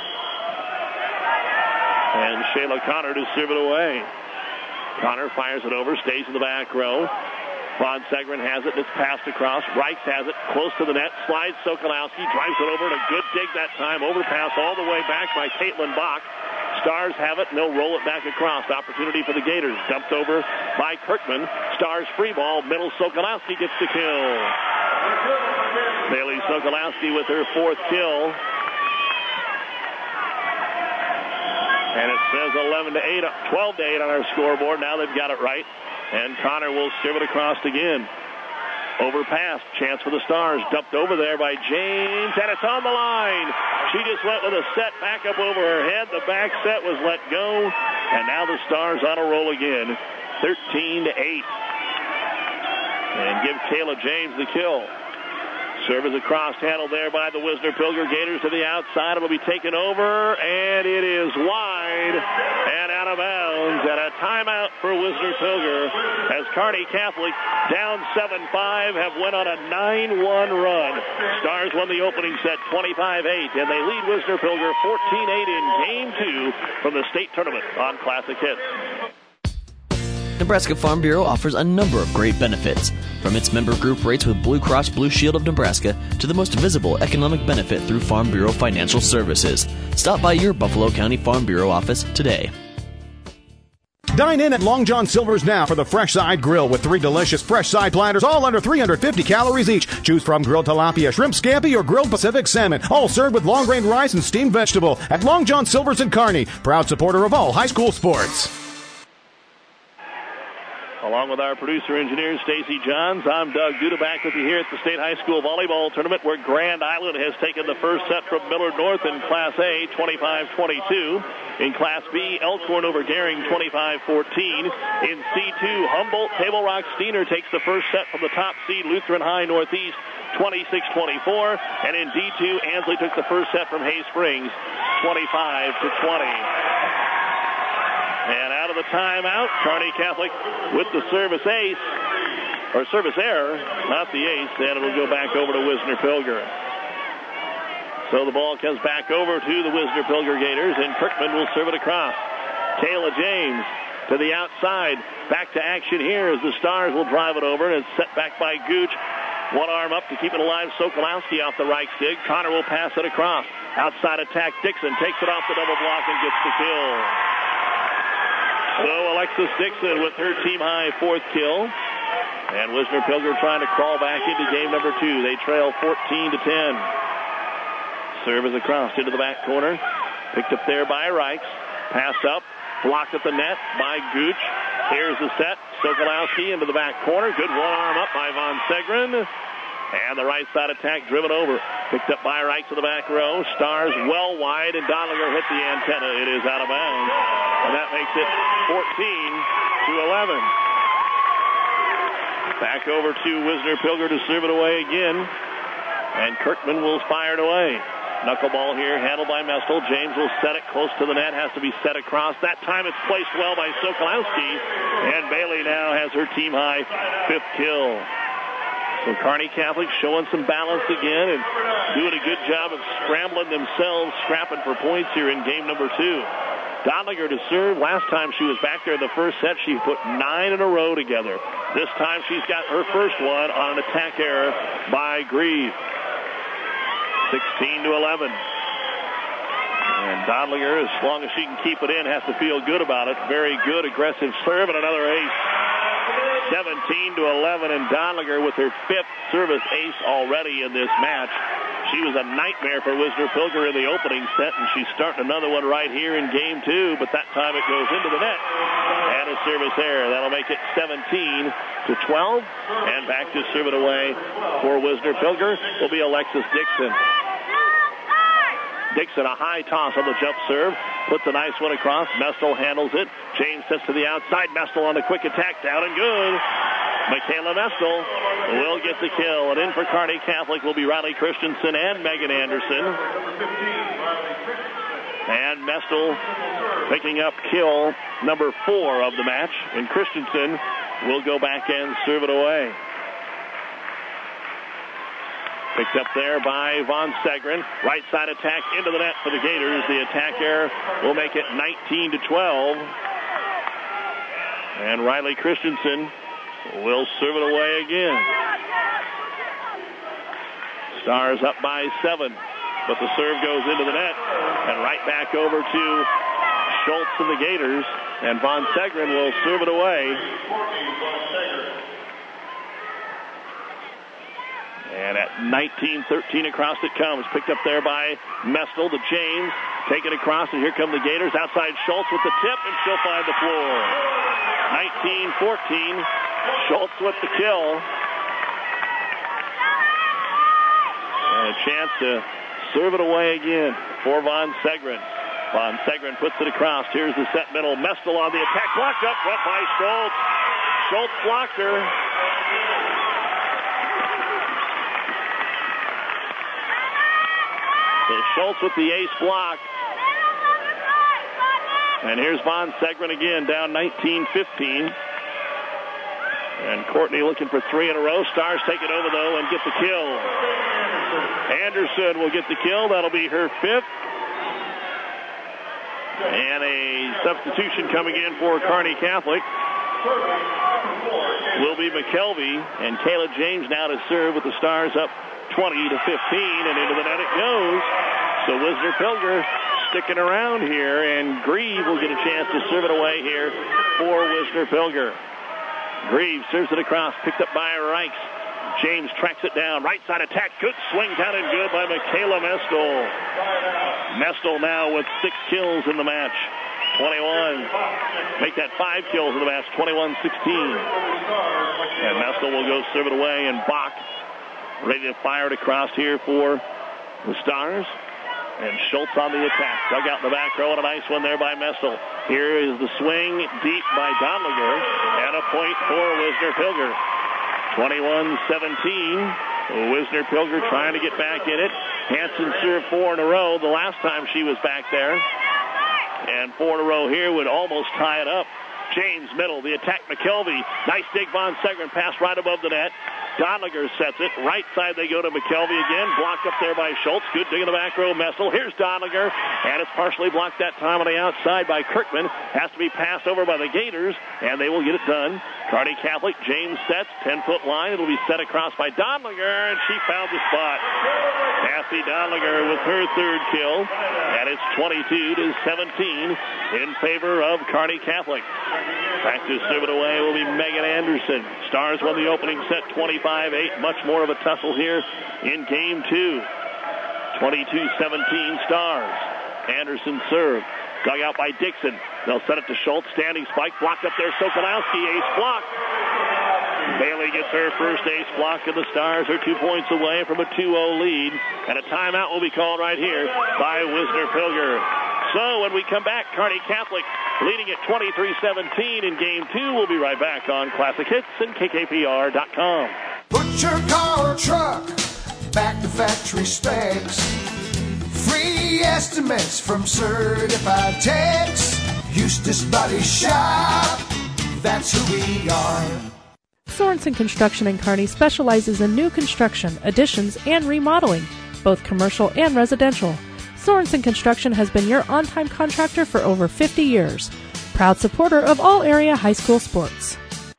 Speaker 2: And Shayla Connor to serve it away. Connor fires it over, stays in the back row. Von Segrin has it, and it's passed across. Reichs has it, close to the net, slides Sokolowski, drives it over, and a good dig that time. Overpass all the way back by Caitlin Bach. Stars have it, and they'll roll it back across. Opportunity for the Gators. Dumped over by Kirkman. Stars free ball, middle. Sokolowski gets the kill. Bailey Sokolowski with her fourth kill. And it says eleven to eight, twelve to eight on our scoreboard. Now they've got it right. And Connor will serve it across again. Overpass. Chance for the Stars. Dumped over there by James. And it's on the line. She just went with a set back up over her head. The back set was let go. And now the Stars on a roll again. thirteen to eight. And give Kayla James the kill. Serve is across, handled there by the Wisner Pilger Gators to the outside. It will be taken over, and it is wide and out of bounds. And a timeout for Wisner Pilger as Kearney Catholic, down seven five, have went on a nine one run. Stars won the opening set twenty-five eight, and they lead Wisner Pilger fourteen eight in game two from the state tournament on Classic Hits.
Speaker 5: Nebraska Farm Bureau offers a number of great benefits, from its member group rates with Blue Cross Blue Shield of Nebraska to the most visible economic benefit through Farm Bureau Financial Services. Stop by your Buffalo County Farm Bureau office today.
Speaker 6: Dine in at Long John Silver's now for the Fresh Side Grill with three delicious fresh side platters, all under three hundred fifty calories each. Choose from grilled tilapia, shrimp scampi, or grilled Pacific salmon, all served with long-grain rice and steamed vegetable at Long John Silver's in Kearney, proud supporter of all high school sports.
Speaker 2: Along with our producer-engineer, Stacy Johns, I'm Doug Duda, back with you here at the State High School Volleyball Tournament, where Grand Island has taken the first set from Millard North in Class A, twenty-five twenty-two. In Class B, Elkhorn over Gering, twenty-five fourteen. In C two, Humboldt Table Rock Steiner takes the first set from the top seed, Lutheran High Northeast, twenty-six twenty-four. And in D two, Ansley took the first set from Hay Springs, twenty-five to twenty. And out of the timeout, Kearney Catholic with the service ace, or service error, not the ace, and it'll go back over to Wisner Pilger. So the ball comes back over to the Wisner Pilger Gators, and Kirkman will serve it across. Kayla James to the outside. Back to action here as the Stars will drive it over, and it's set back by Gooch. One arm up to keep it alive. Sokolowski off the right dig. Connor will pass it across. Outside attack, Dixon takes it off the double block and gets the kill. So Alexis Dixon with her team-high fourth kill. And Wisner Pilger trying to crawl back into game number two. They trail fourteen to ten. Serve is across into the back corner. Picked up there by Reichs. Passed up. Blocked at the net by Gooch. Here's the set. Sokolowski into the back corner. Good one arm up by Von Segrin. And the right side attack driven over. Picked up by Reichs in the back row. Stars well wide, and Dodlinger hit the antenna. It is out of bounds. And that makes it fourteen to eleven. Back over to Wisner Pilger to serve it away again. And Kirkman will fire it away. Knuckleball here, handled by Mestel. James will set it close to the net, has to be set across. That time it's placed well by Sokolowski, and Bailey now has her team-high fifth kill. So Kearney Catholic showing some balance again and doing a good job of scrambling themselves, scrapping for points here in game number two. Dodlinger to serve. Last time she was back there in the first set, she put nine in a row together. This time she's got her first one on an attack error by Grieve. sixteen to eleven. And Dodlinger, as long as she can keep it in, has to feel good about it. Very good aggressive serve and another ace. seventeen to eleven, and Dodlinger with her fifth service ace already in this match. She was a nightmare for Wisner-Pilger in the opening set, and she's starting another one right here in game two, but that time it goes into the net. And a service error. That'll make it seventeen to twelve, and back to serve it away for Wisner-Pilger will be Alexis Dixon. Dixon, a high toss on the jump serve. Puts a nice one across. Mestel handles it. James sets to the outside. Mestel on the quick attack. Down and good. Michaela Mestel will get the kill. And in for Kearney Catholic will be Riley Christensen and Megan Anderson. And Mestel picking up kill number four of the match. And Christensen will go back and serve it away. Picked up there by Von Segren. Right side attack into the net for the Gators. The attack error will make it nineteen to twelve. And Riley Christensen will serve it away again. Stars up by seven. But the serve goes into the net. And right back over to Schultz and the Gators. And Von Segren will serve it away. And at nineteen thirteen across it comes. Picked up there by Mestel to James. Taken across, and here come the Gators. Outside Schultz with the tip, and she'll find the floor. nineteen fourteen. Schultz with the kill. And a chance to serve it away again for Von Segren. Von Segren puts it across. Here's the set middle. Mestel on the attack. Blocked up, went by Schultz. Schultz blocked her. So Schultz with the ace block. And here's Von Segren again, down nineteen fifteen. And Courtney looking for three in a row. Stars take it over, though, and get the kill. Anderson will get the kill. That'll be her fifth. And a substitution coming in for Kearney Catholic will be McKelvey. And Kayla James now to serve with the Stars up twenty to fifteen, and into the net it goes. So Wisner-Pilger sticking around here, and Grieve will get a chance to serve it away here for Wisner-Pilger. Grieve serves it across, picked up by Reichs. James tracks it down. Right side attack, good swing down and good by Michaela Mestel. Mestel now with six kills in the match. twenty-one. Make that five kills in the match, twenty-one sixteen. And Mestel will go serve it away, and Bach ready to fire it across here for the Stars. And Schultz on the attack. Dug out in the back row, and a nice one there by Mestel. Here is the swing deep by Dodlinger, and a point for Wisner-Pilger. twenty-one seventeen. Wisner-Pilger trying to get back in it. Hanson served four in a row the last time she was back there. And four in a row here would almost tie it up. James middle, the attack McKelvey. Nice dig, Von Segren, pass right above the net. Dodlinger sets it. Right side they go to McKelvey again. Blocked up there by Schultz. Good dig in the back row, Mestel. Here's Dodlinger. And it's partially blocked that time on the outside by Kirkman. Has to be passed over by the Gators. And they will get it done. Kearney Catholic, James sets. ten-foot line. It'll be set across by Dodlinger. And she found the spot. Cassie Dodlinger with her third kill. And it's twenty-two to seventeen in favor of Kearney Catholic. Back to serve it away will be Megan Anderson. Stars won the opening set twenty-five eight. Much more of a tussle here in game two. twenty-two seventeen Stars. Anderson serve. Dug out by Dixon. They'll set it to Schultz. Standing spike. Blocked up there. Sokolowski. Ace block. Bailey gets her first ace block, and the Stars are two points away from a two oh lead. And a timeout will be called right here by Wisner-Pilger. So when we come back, Kearney Catholic leading at twenty-three seventeen in game two. We'll be right back on Classic Hits and K K P R dot com.
Speaker 10: Put your car or truck back to factory specs. Free estimates from Certified Techs. Eustace Body Shop. That's who we are.
Speaker 8: Sorensen Construction in Kearney specializes in new construction, additions, and remodeling, both commercial and residential. Sorensen Construction has been your on-time contractor for over fifty years. Proud supporter of all area high school sports.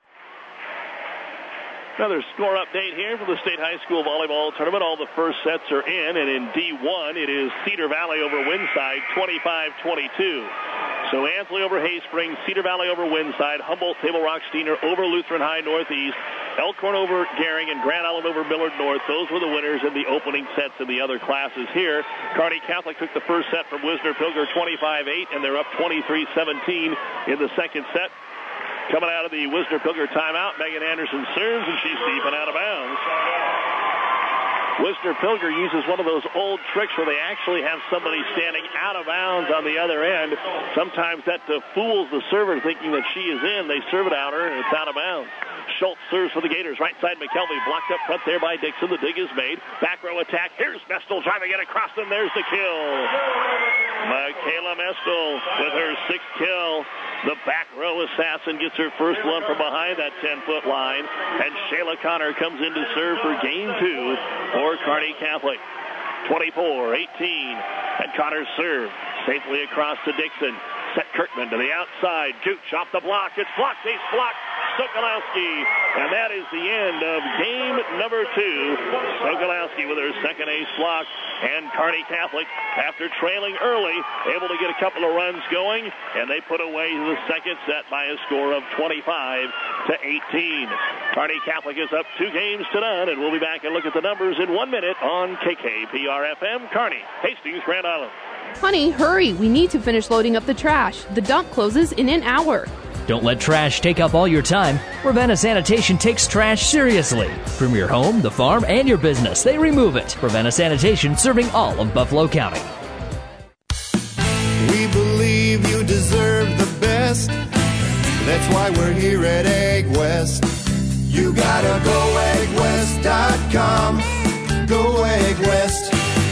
Speaker 2: Another score update here for the State High School Volleyball Tournament. All the first sets are in, and in D one, it is Cedar Valley over Windside, twenty-five twenty-two. So Ansley over Hayspring, Cedar Valley over Windside, Humboldt, Table Rock, Steiner over Lutheran High Northeast, Elkhorn over Gehring, and Grand Island over Millard North. Those were the winners in the opening sets in the other classes here. Kearney Catholic took the first set from Wisner Pilger, twenty-five eight, and they're up twenty-three seventeen in the second set. Coming out of the Wisner Pilger timeout, Megan Anderson serves, and she's deep and out of bounds. Wisner Pilger uses one of those old tricks where they actually have somebody standing out of bounds on the other end. Sometimes that uh, fools the server thinking that she is in. They serve it out her, and it's out of bounds. Schultz serves for the Gators. Right side, McKelvey blocked up front there by Dixon. The dig is made. Back row attack. Here's Mestel driving it across, and there's the kill. Michaela Mestel with her sixth kill. The back row assassin gets her first one from behind that ten-foot line. And Shayla Connor comes in to serve for game two for Kearney Catholic. twenty-four eighteen. And Connor served safely across to Dixon. Set Kirkman to the outside. Gooch off the block. It's blocked. Ace blocked. Sokolowski. And that is the end of game number two. Sokolowski with her second ace block. And Kearney Catholic, after trailing early, able to get a couple of runs going. And they put away the second set by a score of twenty-five to eighteen. Kearney Catholic is up two games to none. And we'll be back and look at the numbers in one minute on K K P R F M. Kearney, Hastings, Grand Island.
Speaker 9: Honey, hurry. We need to finish loading up the trash. The dump closes in an hour.
Speaker 4: Don't let trash take up all your time. Ravenna Sanitation takes trash seriously. From your home, the farm, and your business, they remove it. Ravenna Sanitation, serving all of Buffalo County.
Speaker 14: We believe you deserve the best. That's why we're here at Egg West. You gotta go egg west dot com. Go Egg West.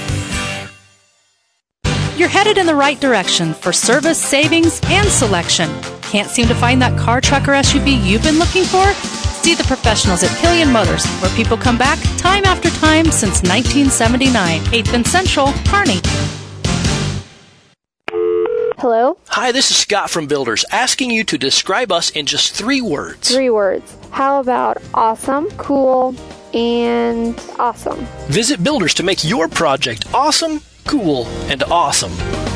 Speaker 3: You're headed in the right direction for service, savings, and selection. Can't seem to find that car, truck, or S U V you've been looking for? See the professionals at Killian Motors, where people come back time after time since nineteen seventy-nine. eighth and Central, Kearney.
Speaker 12: Hello?
Speaker 13: Hi, this is Scott from Builders, asking you to describe us in just three words.
Speaker 12: Three words. How about awesome, cool, and awesome?
Speaker 13: Visit Builders to make your project awesome, cool, and awesome.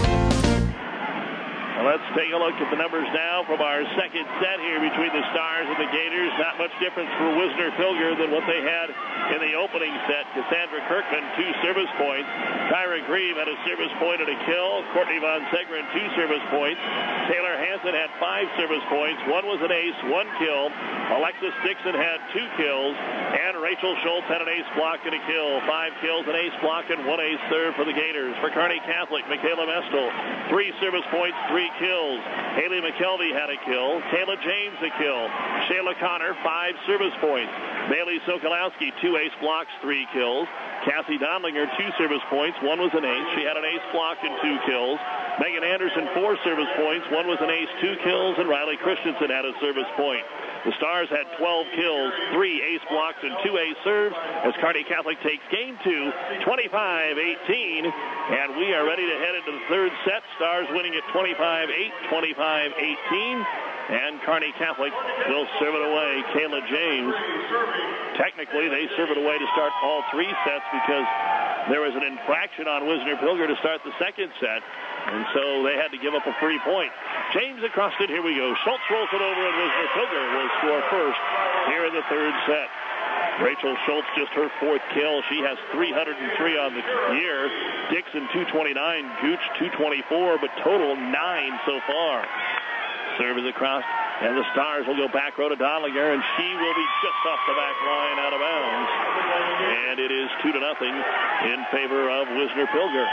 Speaker 2: Let's take a look at the numbers now from our second set here between the Stars and the Gators. Not much difference for Wisner Pilger than what they had in the opening set. Cassandra Kirkman, two service points. Tyra Grieve had a service point and a kill. Courtney Von Segren, two service points. Taylor Hansen had five service points. One was an ace, one kill. Alexis Dixon had two kills. And Rachel Schultz had an ace block and a kill. Five kills, an ace block, and one ace serve for the Gators. For Kearney Catholic, Michaela Mestel, three service points, three kills. Haley McKelvey had a kill. Kayla James a kill. Shayla Connor, five service points. Bailey Sokolowski, two ace blocks, three kills. Cassie Donlinger, two service points. One was an ace. She had an ace block and two kills. Megan Anderson, four service points. One was an ace, two kills. And Riley Christensen had a service point. The Stars had twelve kills, three ace blocks, and two ace serves as Kearney Catholic takes game two, twenty-five eighteen. And we are ready to head into the third set. Stars winning at twenty-five eight, twenty-five eighteen. And Kearney Catholic will serve it away. Kayla James. Technically, they serve it away to start all three sets because there was an infraction on Wisner Pilger to start the second set. And so they had to give up a free point. James across it. Here we go. Schultz rolls it over, and Wisner Pilger will score first here in the third set. Rachel Schultz, just her fourth kill. She has three hundred three on the year. Dixon, two twenty-nine. Gooch, two twenty-four, but total nine so far. Serve is across, and the Stars will go back row to Donlinger, and she will be just off the back line out of bounds. And it is two to nothing in favor of Wisner Pilger.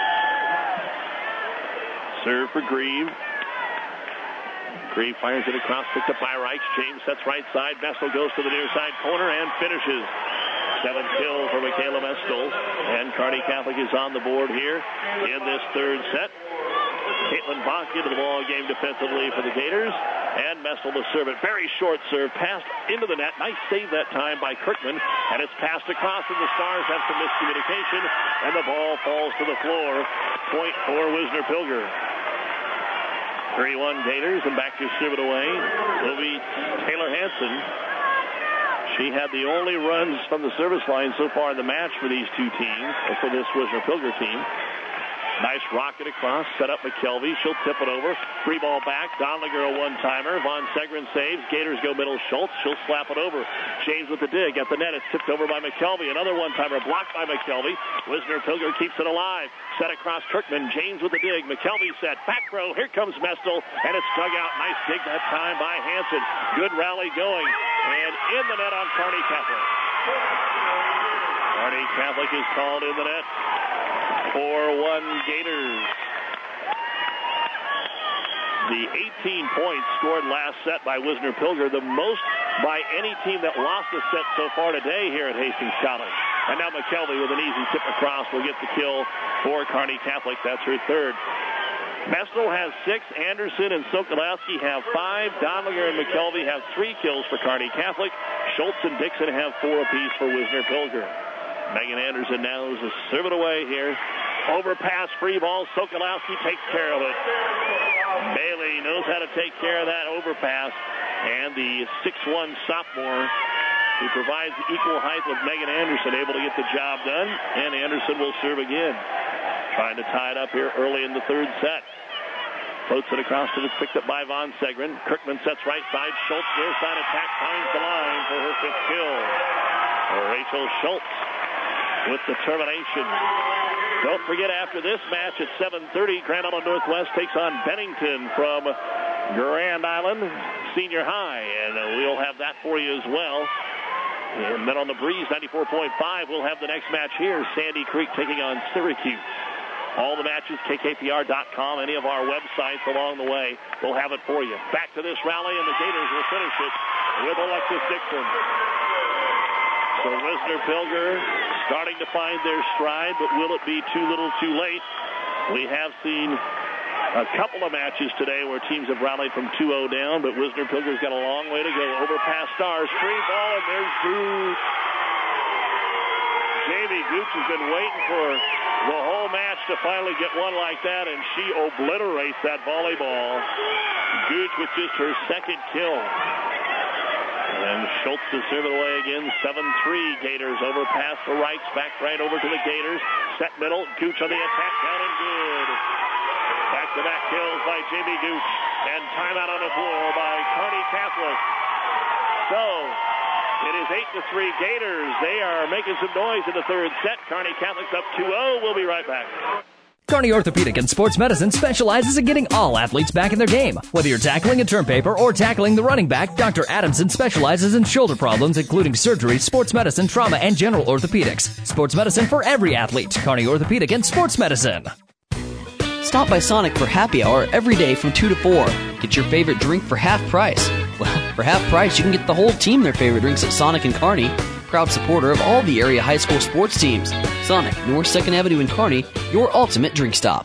Speaker 2: Serve for Grieve. Grieve fires it across, picked up by Reich. James sets right side. Bessel goes to the near side corner and finishes. Seventh kill for Michaela Mestel. And Kearney Catholic is on the board here in this third set. Caitlin Bach into the ball game defensively for the Gators. And Mestel to serve it. Very short serve. Passed into the net. Nice save that time by Kirkman. And it's passed across, and the Stars have some miscommunication. And the ball falls to the floor. Point for Wisner-Pilger. three one Gators, and back to serve it away will be Taylor Hansen. She had the only runs from the service line so far in the match for these two teams, or for this Wisner-Pilger team. Nice rocket across, set up McKelvey. She'll tip it over. Free ball back. Donliger a one-timer. Von Segren saves. Gators go middle. Schultz. She'll slap it over. James with the dig at the net. It's tipped over by McKelvey. Another one-timer blocked by McKelvey. Wisner-Pilger keeps it alive. Set across Kirkman. James with the dig. McKelvey set. Back row. Here comes Mestel. And it's dug out. Nice dig that time by Hansen. Good rally going. And in the net on Kearney Catholic. Kearney Catholic is called in the net. four one Gators. The eighteen points scored last set by Wisner-Pilger, the most by any team that lost a set so far today here at Hastings College. And now McKelvey with an easy tip across will get the kill for Kearney Catholic. That's her third. Mestel has six. Anderson and Sokolowski have five. Donliger and McKelvey have three kills for Kearney Catholic. Schultz and Dixon have four apiece for Wisner-Pilger. Megan Anderson now is to serve it away here. Overpass, free ball. Sokolowski takes care of it. Bailey knows how to take care of that overpass. And the six one sophomore who provides equal height with Megan Anderson able to get the job done. And Anderson will serve again. Trying to tie it up here early in the third set. Floats it across to the picked up by Von Segren. Kirkman sets right side. Schultz near side attack finds the line for her fifth kill. Rachel Schultz with the termination. Don't forget, after this match at seven thirty, Grand Island Northwest takes on Bennington from Grand Island Senior High, and we'll have that for you as well. And then on the Breeze ninety-four point five, we'll have the next match here, Sandy Creek taking on Syracuse. All the matches, K K P R dot com, any of our websites along the way, we'll have it for you. Back to this rally, and the Gators will finish it with Alexis Dixon. So Wisner-Pilger starting to find their stride, but will it be too little too late? We have seen a couple of matches today where teams have rallied from two oh down, but Wisner-Pilger's got a long way to go. Over past Stars, free ball, and there's Gooch. Jamie Gooch has been waiting for the whole match to finally get one like that, and she obliterates that volleyball. Gooch with just her second kill. And Schultz to serve it away again. seven three Gators over past the Reichs. Back right over to the Gators. Set middle. Gooch on the attack. Down and good. Back-to-back kills by Jamie Gooch. And timeout on the floor by Kearney Catholic. So it is eight to three Gators. They are making some noise in the third set. Kearney Catholic's up two oh. We'll be right back.
Speaker 4: Kearney Orthopedic and Sports Medicine specializes in getting all athletes back in their game. Whether you're tackling a term paper or tackling the running back, Doctor Adamson specializes in shoulder problems, including surgery, sports medicine, trauma, and general orthopedics. Sports medicine for every athlete. Kearney Orthopedic and Sports Medicine.
Speaker 5: Stop by Sonic for happy hour every day from two to four. Get your favorite drink for half price. Well, for half price, you can get the whole team their favorite drinks at Sonic and Kearney. Proud supporter of all the area high school sports teams. Sonic, North second Avenue in Kearney, your ultimate drink stop.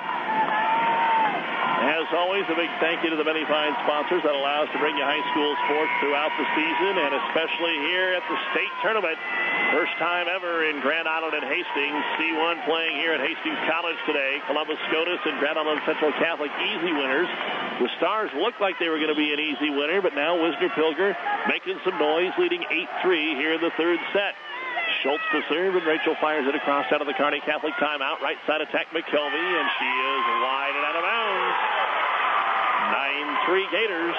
Speaker 2: As always, a big thank you to the many fine sponsors that allow us to bring you high school sports throughout the season, and especially here at the state tournament. First time ever in Grand Island and Hastings. C one playing here at Hastings College today. Columbus Scotus and Grand Island Central Catholic easy winners. The Stars looked like they were going to be an easy winner, but now Wisner-Pilger making some noise, leading eight three here in the third set. Schultz to serve, and Rachel fires it across out of the Kearney Catholic timeout. Right side attack McKelvey, and she is wide and out of bounds. nine three Gators.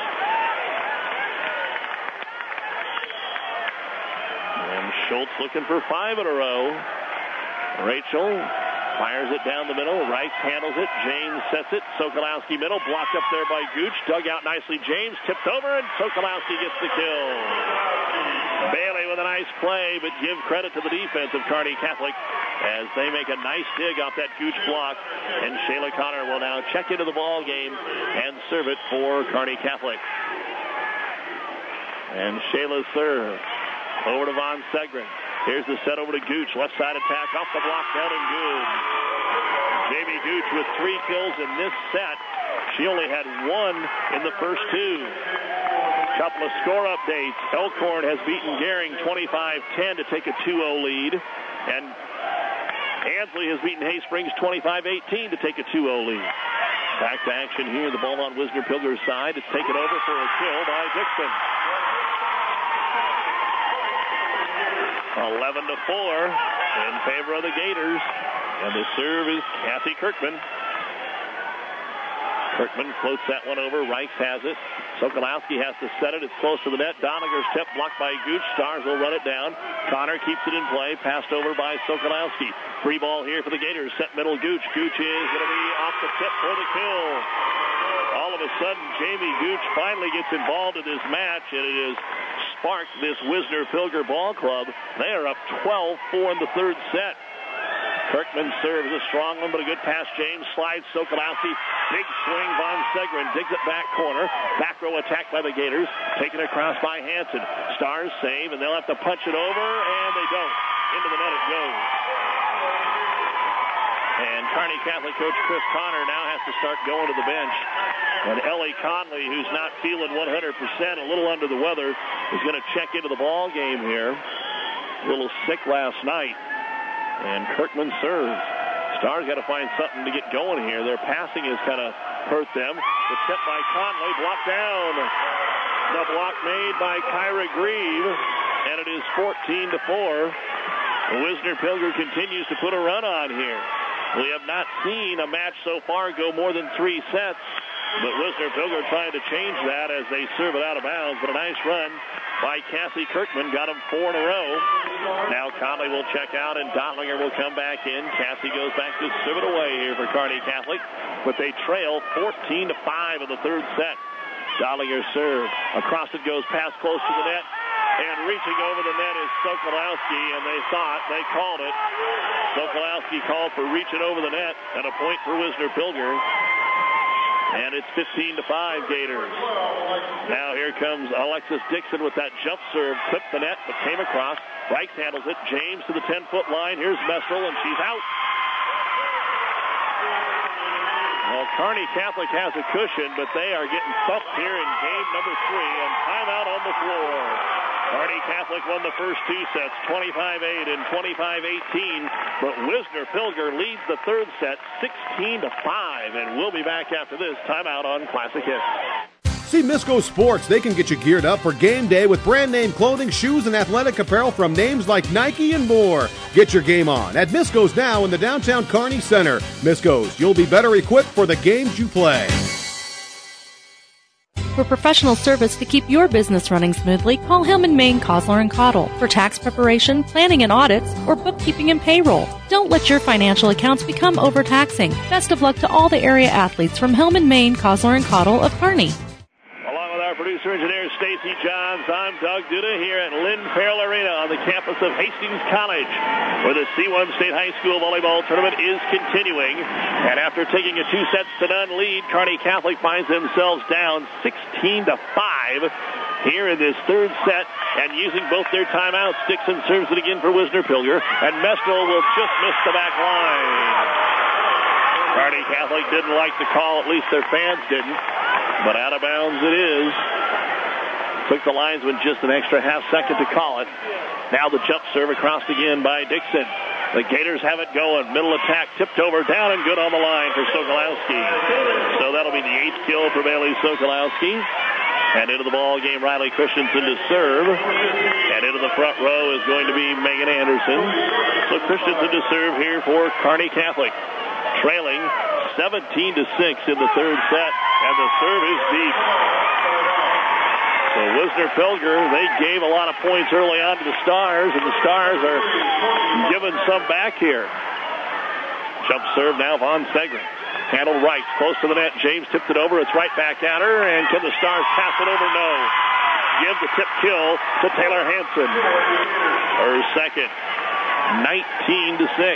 Speaker 2: And Schultz looking for five in a row. Rachel fires it down the middle. Rice handles it. James sets it. Sokolowski middle. Blocked up there by Gooch. Dug out nicely. James tipped over, and Sokolowski gets the kill. Bailey with a nice play, but give credit to the defense of Kearney Catholic as they make a nice dig off that Gooch block. And Shayla Connor will now check into the ball game and serve it for Kearney Catholic. And Shayla's serve over to Von Segren. Here's the set over to Gooch. Left side attack off the block, down and good. Jamie Gooch with three kills in this set. She only had one in the first two. Couple of score updates. Elkhorn has beaten Gering twenty-five ten to take a two oh lead. And Ansley has beaten Hay Springs twenty-five eighteen to take a two oh lead. Back to action here. The ball on Wisner Pilger's side. It's taken over for a kill by Dixon. eleven to four in favor of the Gators. And the serve is Cassie Kirkman. Kirkman floats that one over. Reichs has it. Sokolowski has to set it. It's close to the net. Doniger's tip blocked by Gooch. Stars will run it down. Connor keeps it in play. Passed over by Sokolowski. Free ball here for the Gators. Set middle Gooch. Gooch is going to be off the tip for the kill. All of a sudden, Jamie Gooch finally gets involved in this match, and it has sparked this Wisner Pilger ball club. They are up twelve four in the third set. Kirkman serves a strong one, but a good pass. James slides. Sokolowski. Big swing. Von Segrin digs it back corner. Back row attack by the Gators. Taken across by Hanson. Stars save, and they'll have to punch it over, and they don't. Into the net it goes. And Kearney Catholic coach Chris Connor now has to start going to the bench. And Ellie Conley, who's not feeling one hundred percent, a little under the weather, is going to check into the ball game here. A little sick last night. And Kirkman serves. Stars got to find something to get going here. Their passing has kind of hurt them. The tip by Conley, blocked down. The block made by Kyra Grieve, and it is fourteen to four. Wisner Pilger continues to put a run on here. We have not seen a match so far go more than three sets, but Wisner Pilger trying to change that as they serve it out of bounds. But a nice run by Cassie Kirkman. Got him four in a row. Now Conley will check out, and Dotlinger will come back in. Cassie goes back to serve it away here for Kearney Catholic, but they trail fourteen to five in the third set. Dotlinger serve. Across it goes, pass close to the net. And reaching over the net is Sokolowski, and they saw it. They called it. Sokolowski called for reaching over the net, and a point for Wisner Pilger. And it's fifteen to five Gators. Now here comes Alexis Dixon with that jump serve. Clipped the net, but came across. Reichs handles it. James to the ten-foot line. Here's Mestrel, and she's out. Well, Kearney Catholic has a cushion, but they are getting thumped here in game number three, and timeout on the floor. Kearney Catholic won the first two sets, twenty-five eight and twenty-five eighteen, but Wisner Pilger leads the third set, sixteen to five, and we'll be back after this timeout on Classic Hits.
Speaker 6: See Misco Sports. They can get you geared up for game day with brand name clothing, shoes, and athletic apparel from names like Nike and more. Get your game on at Misco's now in the downtown Kearney Center. Misco's, you'll be better equipped for the games you play.
Speaker 8: For professional service to keep your business running smoothly, call Hillman, Maine, Cosler and Cottle. For tax preparation, planning and audits, or bookkeeping and payroll. Don't let your financial accounts become overtaxing. Best of luck to all the area athletes from Hillman, Maine, Cosler and Cottle of Kearney.
Speaker 2: Along with our producer engineer Stacy Johns, I'm Doug Duda here at Lynn Farrell Arena on the campus of Hastings College, where the C one State High School volleyball tournament is continuing. And after taking a two sets to none lead, Kearney Catholic finds themselves down sixteen to five here in this third set. And using both their timeouts, Dixon serves it again for Wisner Pilger, and Mestrel will just miss the back line. Kearney Catholic didn't like the call, at least their fans didn't. But out of bounds it is. Took the linesman just an extra half second to call it. Now the jump serve across again by Dixon. The Gators have it going. Middle attack tipped over, down and good on the line for Sokolowski. So that'll be the eighth kill for Bailey Sokolowski. And into the ball game, Riley Christensen to serve. And into the front row is going to be Megan Anderson. So Christensen to serve here for Kearney Catholic. Trailing seventeen to six in the third set, and the serve is deep. So Wisner Pilger, they gave a lot of points early on to the Stars, and the Stars are giving some back here. Jump serve now, Von Segrin. Handled right, close to the net. James tipped it over. It's right back at her, and can the Stars pass it over? No. Give the tip kill to Taylor Hanson. Her second, nineteen to six.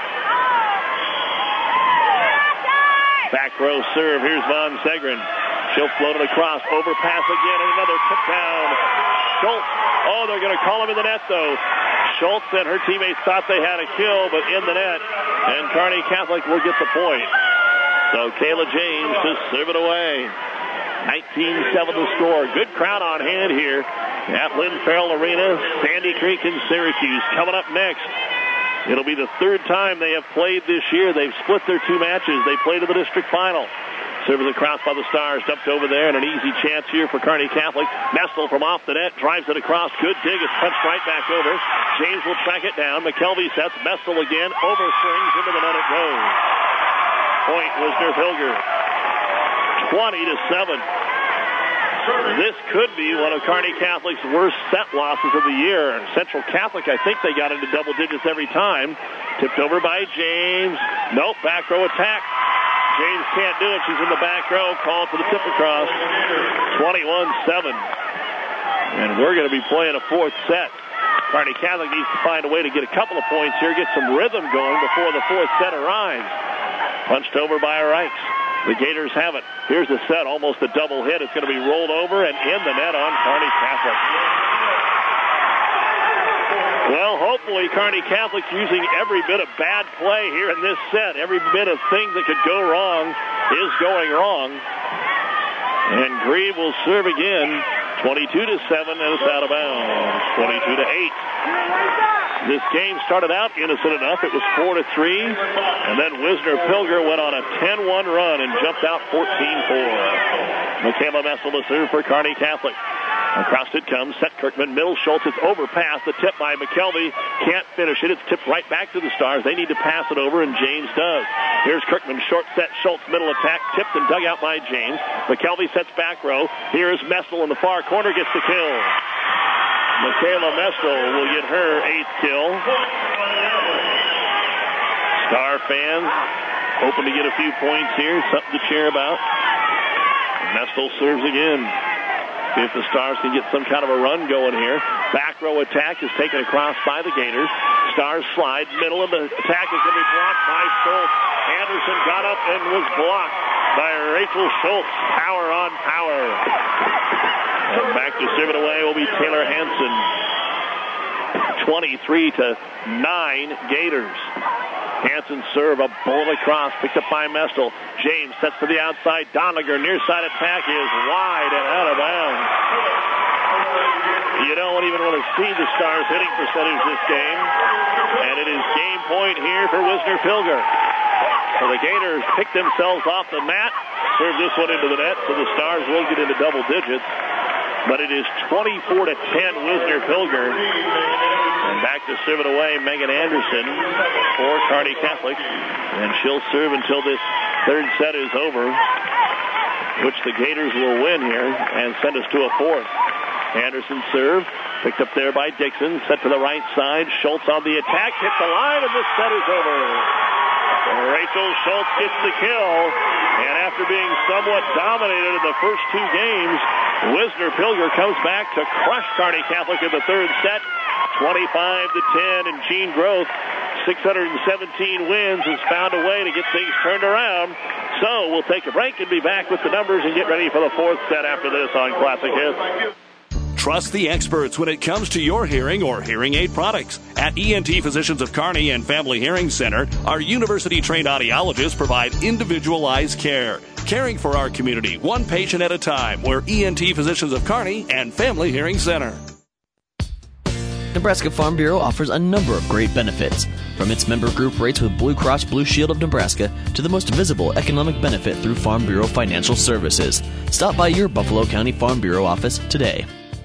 Speaker 2: Back row serve. Here's Von Segrin. She'll float it across. Overpass again, and another tip down. Schultz. Oh, they're going to call him in the net, though. Schultz and her teammates thought they had a kill, but in the net. And Kearney Catholic will get the point. So Kayla James to serve it away. nineteen seven the score. Good crowd on hand here at Lynn Farrell Arena. Sandy Creek and Syracuse coming up next. It'll be the third time they have played this year. They've split their two matches. They played in the district final. Service across by the Stars, dumped over there, and an easy chance here for Kearney Catholic. Mestel from off the net, drives it across. Good dig, it's punched right back over. James will track it down. McKelvey sets. Mestel again, overswings into the net it goes. Point Wisner-Pilger. twenty to seven. This could be one of Kearney Catholic's worst set losses of the year. Central Catholic, I think they got into double digits every time. Tipped over by James. Nope, back row attack. James can't do it. She's in the back row. Called for the tip across. twenty-one seven. And we're going to be playing a fourth set. Kearney Catholic needs to find a way to get a couple of points here, get some rhythm going before the fourth set arrives. Punched over by Reichs. The Gators have it. Here's the set, almost a double hit. It's going to be rolled over and in the net on Kearney Catholic. Well, hopefully Kearney Catholic using every bit of bad play here in this set. Every bit of thing that could go wrong is going wrong. And Grieve will serve again. twenty-two to seven, and it's out of bounds. twenty-two to eight. This game started out innocent enough. It was four to three. And then Wisner-Pilger went on a ten one run and jumped out fourteen four. Michaela Mestel to serve for Kearney Catholic. Across it comes. Set Kirkman. Middle Schultz. It's overpassed. The tip by McKelvey. Can't finish it. It's tipped right back to the Stars. They need to pass it over, and James does. Here's Kirkman. Short set. Schultz. Middle attack. Tipped and dug out by James. McKelvey sets back row. Here's Mestel in the far corner. Gets the kill. Michaela Mestel will get her eighth kill. Star fans hoping to get a few points here. Something to cheer about. Mestel serves again. See if the Stars can get some kind of a run going here. Back row attack is taken across by the Gators. Stars slide. Middle of the attack is going to be blocked by Schultz. Anderson got up and was blocked by Rachel Schultz. Power on power. And back to serve it away will be Taylor Hansen. twenty-three to nine Gators. Hansen serve, a bullet across, picked up by Mestel. James sets to the outside. Doniger, near side attack is wide and out of bounds. You don't even want to see the Stars hitting percentage this game. And it is game point here for Wisner-Pilger. So the Gators pick themselves off the mat, serve this one into the net, so the Stars will get into double digits. But it is twenty-four to ten Wisner-Pilger. And back to serve it away, Megan Anderson for Kearney Catholic. And she'll serve until this third set is over, which the Gators will win here and send us to a fourth. Anderson serve, picked up there by Dixon, set to the right side. Schultz on the attack, hit the line, and this set is over. Rachel Schultz gets the kill, and after being somewhat dominated in the first two games, Wisner-Pilger comes back to crush Kearney Catholic in the third set, twenty-five to ten, and Gene Groth, six hundred seventeen wins, has found a way to get things turned around. So we'll take a break and be back with the numbers and get ready for the fourth set after this on Classic Hits.
Speaker 7: Trust the experts when it comes to your hearing or hearing aid products. At E N T Physicians of Kearney and Family Hearing Center, our university-trained audiologists provide individualized care, caring for our community one patient at a time. We're E N T Physicians of Kearney and Family Hearing Center.
Speaker 5: Nebraska Farm Bureau offers a number of great benefits, from its member group rates with Blue Cross Blue Shield of Nebraska to the most visible economic benefit through Farm Bureau Financial Services. Stop by your Buffalo County Farm Bureau office today.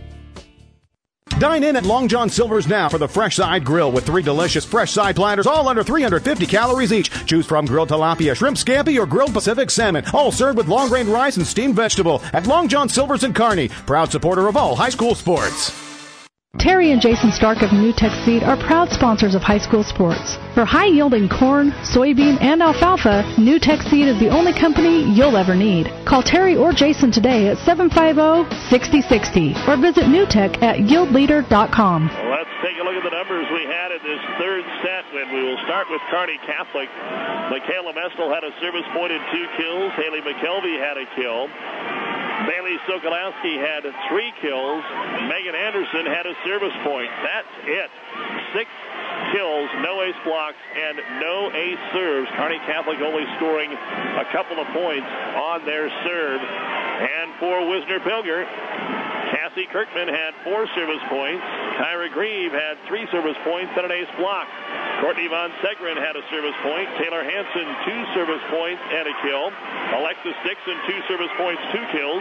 Speaker 6: Dine in at Long John Silver's now for the Fresh Side Grill with three delicious fresh side platters, all under three hundred fifty calories each. Choose from grilled tilapia, shrimp scampi, or grilled Pacific salmon, all served with long-grain rice and steamed vegetable at Long John Silver's in Kearney, proud supporter of all high school sports.
Speaker 3: Terry and Jason Stark of NewTek Seed are proud sponsors of high school sports. For high-yielding corn, soybean, and alfalfa, NewTek Seed is the only company you'll ever need. Call Terry or Jason today at seven five zero, six zero six zero or visit newtek at yield leader dot com.
Speaker 2: Well, let's take a look at the numbers we had in this third set, and we will start with Kearney Catholic. Michaela Mestel had a service point and two kills. Haley McKelvey had a kill. Bailey Sokolowski had three kills. Megan Anderson had a service point. That's it. Six kills, no ace blocks, and no ace serves. Kearney Catholic only scoring a couple of points on their serve. And for Wisner Pilger, Cassie Kirkman had four service points. Kyra Grieve had three service points and an ace block. Courtney Von Segren had a service point. Taylor Hansen, two service points and a kill. Alexis Dixon, two service points, two kills.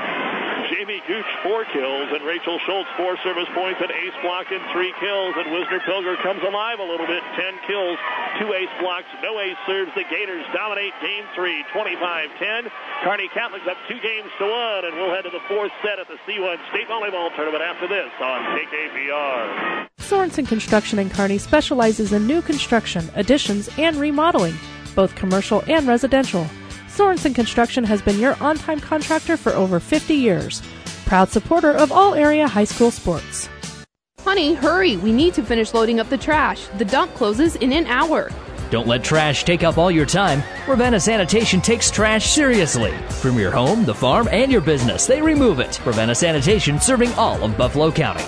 Speaker 2: Jamie Gooch, four kills, and Rachel Schultz, four service points, an ace block, and three kills. And Wisner Pilger comes alive a little bit, ten kills, two ace blocks, no ace serves. The Gators dominate game three, twenty-five ten. Kearney Catholic's up two games to one, and we'll head to the fourth set at the C one State Volleyball Tournament after this on K K B R.
Speaker 8: Sorensen Construction in Kearney specializes in new construction, additions, and remodeling, both commercial and residential. Sorensen Construction has been your on-time contractor for over fifty years. Proud supporter of all area high school sports.
Speaker 9: Honey, hurry. We need to finish loading up the trash. The dump closes in an hour.
Speaker 4: Don't let trash take up all your time. Ravenna Sanitation takes trash seriously. From your home, the farm, and your business, they remove it. Ravenna Sanitation, serving all of Buffalo County.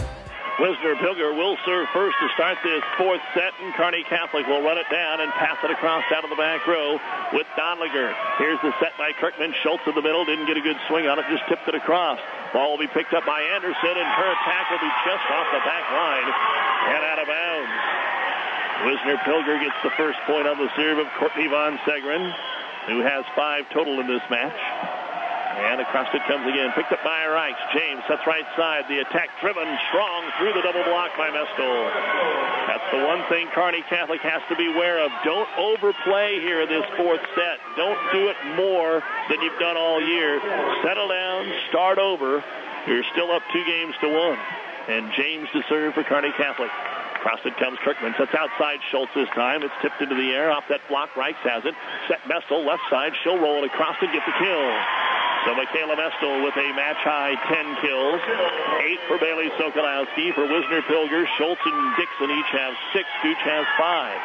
Speaker 2: Wisner Pilger will serve first to start this fourth set, and Kearney Catholic will run it down and pass it across out of the back row with Donliger. Here's the set by Kirkman. Schultz in the middle, didn't get a good swing on it, just tipped it across. Ball will be picked up by Anderson, and her attack will be just off the back line and out of bounds. Wisner Pilger gets the first point on the serve of Courtney Von Segren, who has five total in this match. And across it comes again. Picked up by Reichs. James sets right side. The attack driven strong through the double block by Mestel. That's the one thing Kearney Catholic has to be aware of. Don't overplay here this fourth set. Don't do it more than you've done all year. Settle down. Start over. You're still up two games to one. And James to serve for Kearney Catholic. Across it comes Kirkman. Sets outside Schultz this time. It's tipped into the air. Off that block, Reichs has it. Set Mestel left side. She'll roll it across and get the kill. So Michaela Mestel with a match-high ten kills. Eight for Bailey Sokolowski. For Wisner Pilger, Schultz and Dixon each have six. Gooch has five.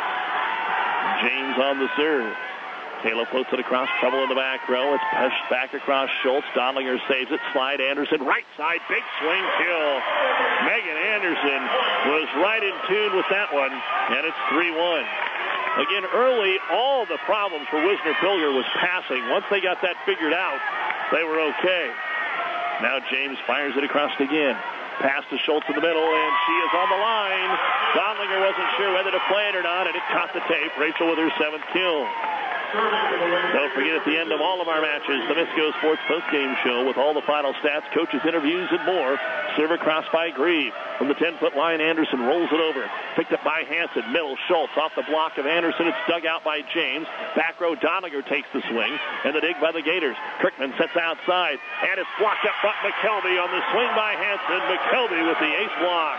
Speaker 2: James on the serve. Taylor floats it across, trouble in the back row. It's pushed back across Schultz. Donlinger saves it. Slide Anderson, right side, big swing kill. Megan Anderson was right in tune with that one, and it's three one. Again, early, all the problems for Wisner Pilger was passing. Once they got that figured out, they were okay. Now James fires it across again. Pass to Schultz in the middle, and she is on the line. Donlinger wasn't sure whether to play it or not, and it caught the tape. Rachel with her seventh kill. Don't forget, at the end of all of our matches, the Misco Sports postgame show with all the final stats, coaches' interviews, and more. Serve across by Grieve. From the ten-foot line, Anderson rolls it over. Picked up by Hansen. Middle, Schultz off the block of Anderson. It's dug out by James. Back row, Donliger takes the swing. And the dig by the Gators. Kirkman sets outside. And it's blocked up front. McKelvey on the swing by Hansen. McKelvey with the ace block.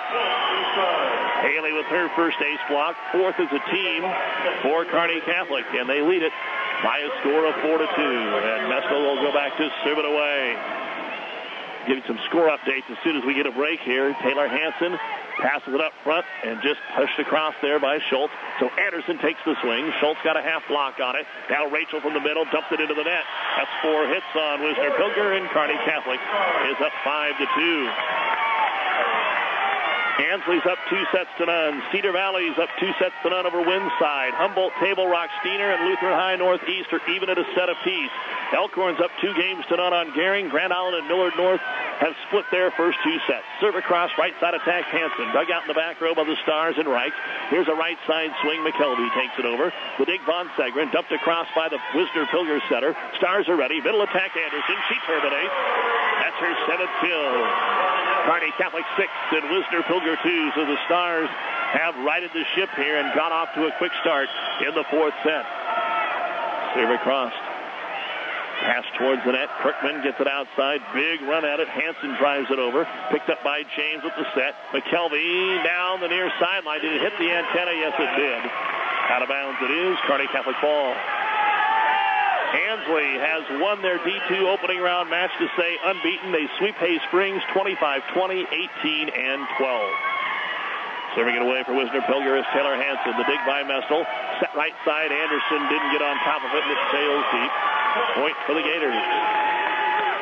Speaker 2: Haley with her first ace block. Fourth as a team for Kearney Catholic. And they lead it by a score of four to two. And Mestel will go back to serve it away. Giving some score updates as soon as we get a break here. Taylor Hansen passes it up front and just pushed across there by Schultz. So Anderson takes the swing. Schultz got a half block on it. Now Rachel from the middle dumped it into the net. That's four hits on Wisner Pilger, and Kearney Catholic is up five to two. Ansley's up two sets to none. Cedar Valley's up two sets to none over Windside. Humboldt, Table Rock, Steiner, and Lutheran High Northeast are even at a set apiece. Elkhorn's up two games to none on Gering. Grand Island and Millard North have split their first two sets. Serve across, right side attack, Hansen. Dug out in the back row by the Stars and Reichs. Here's a right side swing. McKelvey takes it over. The dig Von Segren, dumped across by the Wisner Pilger setter. Stars are ready. Middle attack, Anderson. She terminates. That's her seventh kill. Kearney Catholic six and Wisner Pilger two. So the Stars have righted the ship here and got off to a quick start in the fourth set. Serve across. Pass towards the net. Kirkman gets it outside. Big run at it. Hansen drives it over. Picked up by James with the set. McKelvey down the near sideline. Did it hit the antenna? Yes, it did. Out of bounds it is. Kearney Catholic ball. Ansley has won their D two opening round match to stay unbeaten. They sweep Hay Springs twenty-five twenty, eighteen, and twelve. Serving it away for Wisner Pilger is Taylor Hansen. The dig by Mestel. Set right side. Anderson didn't get on top of it, and it sails deep. Point for the Gators.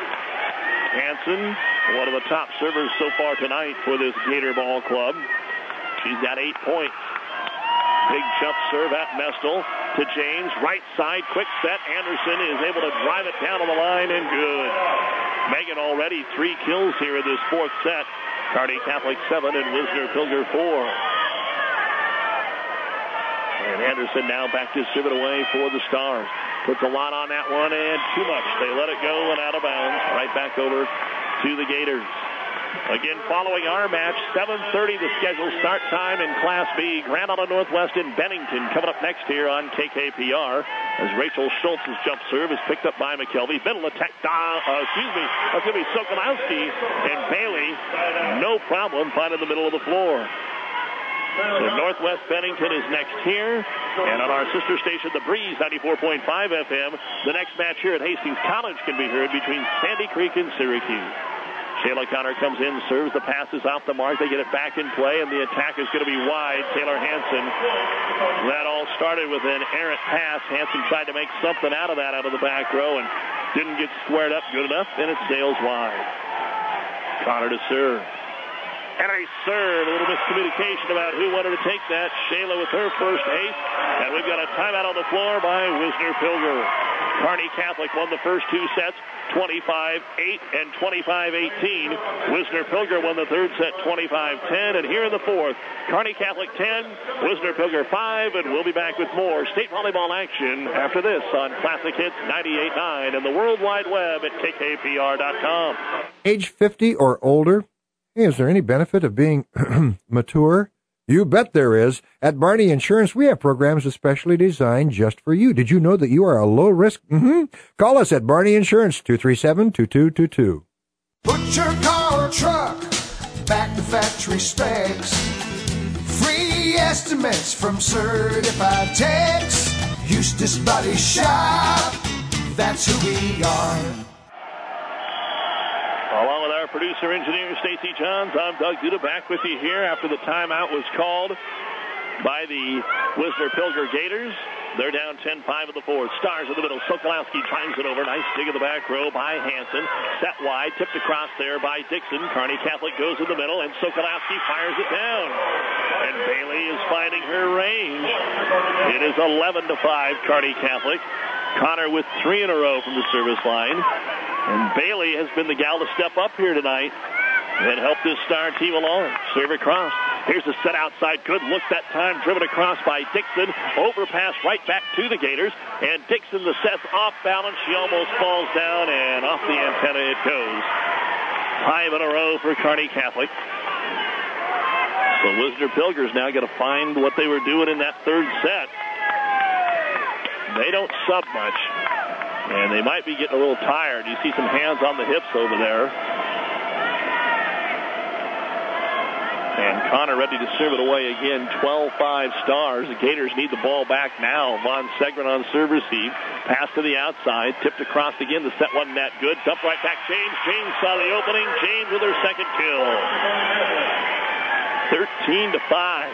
Speaker 2: Hansen, one of the top servers so far tonight for this Gator ball club. She's got eight points. Big jump serve at Mestel to James. Right side, quick set. Anderson is able to drive it down on the line and good. Megan already three kills here in this fourth set. Kearney Catholic seven and Wisner Pilger four. And Anderson now back to serve it away for the Stars. Puts a lot on that one and too much. They let it go and out of bounds. Right back over to the Gators. Again, following our match, seven thirty the scheduled start time in Class B. Grand Island Northwest in Bennington coming up next here on K K P R. As Rachel Schultz's jump serve is picked up by McKelvey. Middle attack, uh, excuse me, that's going to be Sokolowski. And Bailey, no problem, finding the middle of the floor. So Northwest Bennington is next here. And on our sister station, The Breeze, ninety-four point five F M, the next match here at Hastings College can be heard between Sandy Creek and Syracuse. Shayla Connor comes in, serves the passes off the mark. They get it back in play, and the attack is going to be wide. Taylor Hansen. That all started with an errant pass. Hansen tried to make something out of that out of the back row and didn't get squared up good enough, and it sails wide. Connor to serve. And a serve. A little miscommunication about who wanted to take that. Shayla with her first ace. And we've got a timeout on the floor by Wisner Pilger. Kearney Catholic won the first two sets, twenty-five eight and twenty-five eighteen. Wisner Pilger won the third set, twenty-five ten. And here in the fourth, Kearney Catholic ten, Wisner Pilger five. And we'll be back with more state volleyball action after this on Classic Hits ninety-eight point nine and the World Wide Web at K K P R dot com.
Speaker 11: Age fifty or older? Hey, is there any benefit of being mature? You bet there is. At Barney Insurance, we have programs especially designed just for you. Did you know that you are a low risk? Mm-hmm. Call us at Barney Insurance, two three seven, two two two two.
Speaker 10: Put your car or truck back to factory specs. Free estimates from certified techs. Eustace Body Shop, that's who we are.
Speaker 2: Along with our producer, engineer, Stacy Johns, I'm Doug Duda, back with you here after the timeout was called by the Wisner Pilger Gators. They're down ten five of the fourth. Stars in the middle. Sokolowski drives it over. Nice dig in the back row by Hansen. Set wide, tipped across there by Dixon. Kearney Catholic goes in the middle, and Sokolowski fires it down. And Bailey is finding her range. It is eleven to five, Kearney Catholic. Connor with three in a row from the service line. And Bailey has been the gal to step up here tonight and help this Star team along. Serve across. Here's the set outside. Good look that time. Driven across by Dixon. Overpass right back to the Gators. And Dixon, the set's off balance. She almost falls down, and off the antenna it goes. Five in a row for Kearney Catholic. So Wisner Pilger's now got to find what they were doing in that third set. They don't sub much. And they might be getting a little tired. You see some hands on the hips over there. And Connor ready to serve it away again. twelve five Stars. The Gators need the ball back now. Von Segrin on serve receive. Pass to the outside. Tipped across again. The set wasn't that good. Dump right back. James. James saw the opening. James with her second kill. thirteen to five.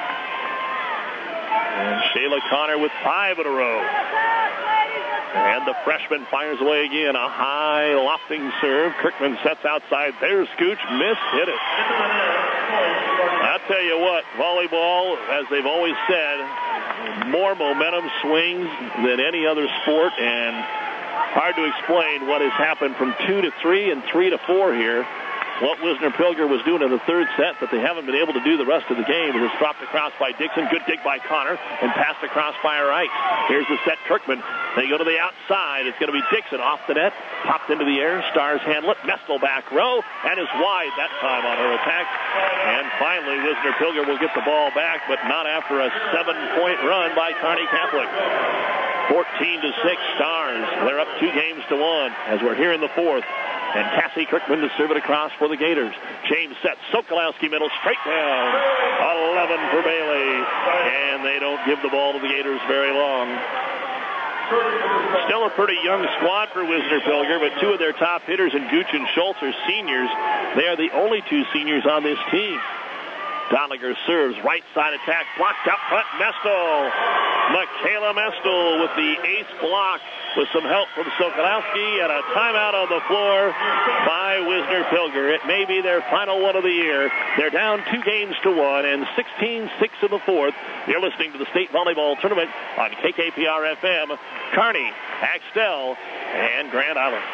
Speaker 2: And Shayla Connor with five in a row. And the freshman fires away again. A high lofting serve. Kirkman sets outside. There's Scooch. Missed. Hit it. I'll tell you what, volleyball, as they've always said, more momentum swings than any other sport, and hard to explain what has happened from two to three and three to four here. What Wisner Pilger was doing in the third set, but they haven't been able to do the rest of the game. It is dropped across by Dixon. Good dig by Connor, and passed across by Wright. Here's the set, Kirkman. They go to the outside. It's going to be Dixon off the net. Popped into the air. Stars handle it. Mestel back row, and is wide that time on her attack. And finally, Wisner Pilger will get the ball back, but not after a seven-point run by Kearney Catholic. fourteen to six Stars. They're up two games to one as we're here in the fourth. And Cassie Kirkman to serve it across for the Gators. James sets. Sokolowski middle, straight down. eleven for Bailey. And they don't give the ball to the Gators very long. Still a pretty young squad for Wisner Pilger, but two of their top hitters in Gooch and Schultz are seniors. They are the only two seniors on this team. Doniger serves. Right side attack. Blocked up front. Mestel. Michaela Mestel with the ace block with some help from Sokolowski, and a timeout on the floor by Wisner Pilger. It may be their final one of the year. They're down two games to one and sixteen six in the fourth. You're listening to the State Volleyball Tournament on K K P R F M, Kearney, Axtell, and Grand Island.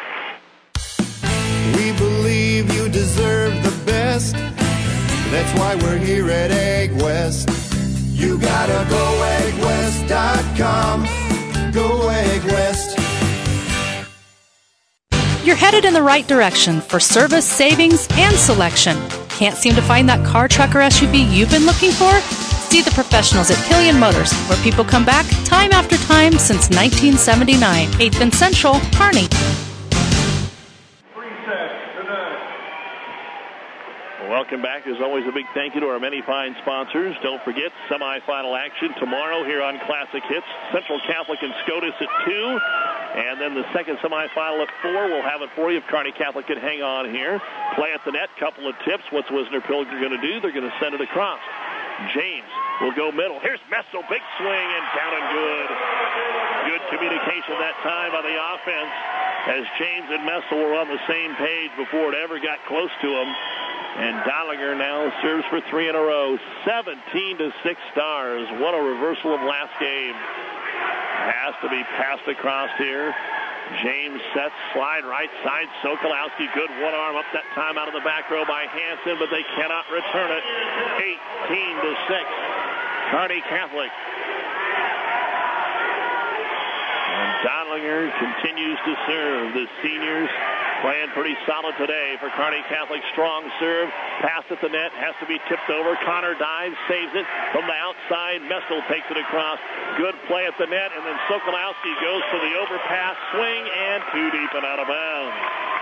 Speaker 14: We believe you deserve the best. That's why we're here at Egg West. You gotta go egg west dot com. Go Egg West.
Speaker 3: You're headed in the right direction for service, savings, and selection. Can't seem to find that car, truck, or S U V you've been looking for? See the professionals at Killian Motors, where people come back time after time since nineteen seventy-nine. eighth and Central, Kearney.
Speaker 2: Welcome back. As always, a big thank you to our many fine sponsors. Don't forget, semifinal action tomorrow here on Classic Hits. Central Catholic and SCOTUS at two. And then the second semifinal at four. We'll have it for you if Kearney Catholic can hang on here. Play at the net, couple of tips. What's Wisner Pilger going to do? They're going to send it across. James will go middle. Here's Mestel. Big swing and down and good. Good communication that time by the offense as James and Mestel were on the same page before it ever got close to him. And Dollinger now serves for three in a row. seventeen to six Stars. What a reversal of last game. Has to be passed across here. James sets, slide right side. Sokolowski, good one arm up that time out of the back row by Hansen, but they cannot return it. eighteen to six. Kearney Catholic. And Dollinger continues to serve. The seniors playing pretty solid today for Kearney Catholic. Strong serve. Pass at the net. Has to be tipped over. Connor dives. Saves it from the outside. Mestel takes it across. Good play at the net. And then Sokolowski goes for the overpass. Swing and too deep and out of bounds.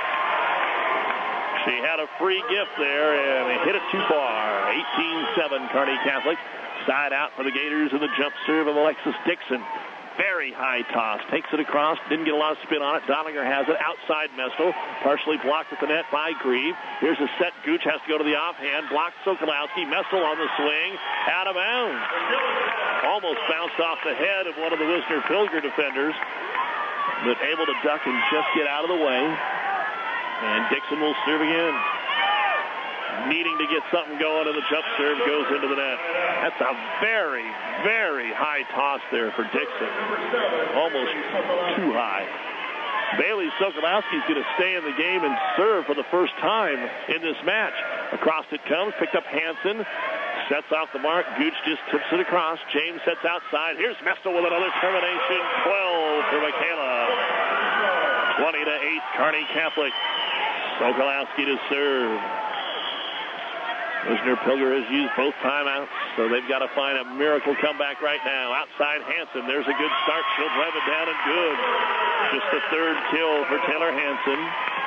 Speaker 2: She had a free gift there and they hit it too far. eighteen seven Kearney Catholic. Side out for the Gators and the jump serve of Alexis Dixon. Very high toss. Takes it across. Didn't get a lot of spin on it. Dollinger has it. Outside Mestel. Partially blocked at the net by Grieve. Here's a set. Gooch has to go to the offhand. Blocked Sokolowski. Mestel on the swing. Out of bounds. Almost bounced off the head of one of the Wisner Pilger defenders. But able to duck and just get out of the way. And Dixon will serve again. Needing to get something going, and the jump serve goes into the net. That's a very, very high toss there for Dixon. Almost too high. Bailey Sokolowski's going to stay in the game and serve for the first time in this match. Across it comes, picked up Hansen. Sets off the mark. Gooch just tips it across. James sets outside. Here's Mestel with another termination. twelve for Michaela. twenty to eight, Kearney Catholic. Sokolowski to serve. Wisner Pilger has used both timeouts, so they've got to find a miracle comeback right now. Outside Hansen, there's a good start. She'll drive it down and good. Just the third kill for Taylor Hansen.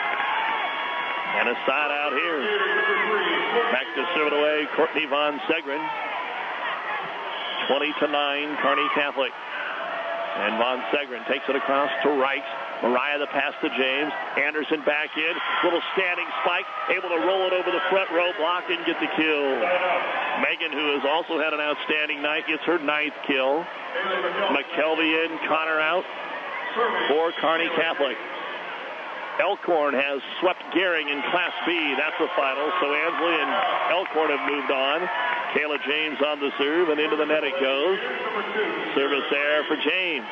Speaker 2: And a side out here. Back to serve it away, Courtney Von Segren. twenty to nine, Kearney Catholic. And Von Segren takes it across to Reichs. Mariah the pass to James. Anderson back in. Little standing spike. Able to roll it over the front row. Block and get the kill. Megan, who has also had an outstanding night, gets her ninth kill. McKelvey in. Connor out for Kearney Catholic. Elkhorn has swept Gehring in Class B. That's the final. So Ansley and Elkhorn have moved on. Kayla James on the serve, and into the net it goes. Service there for James.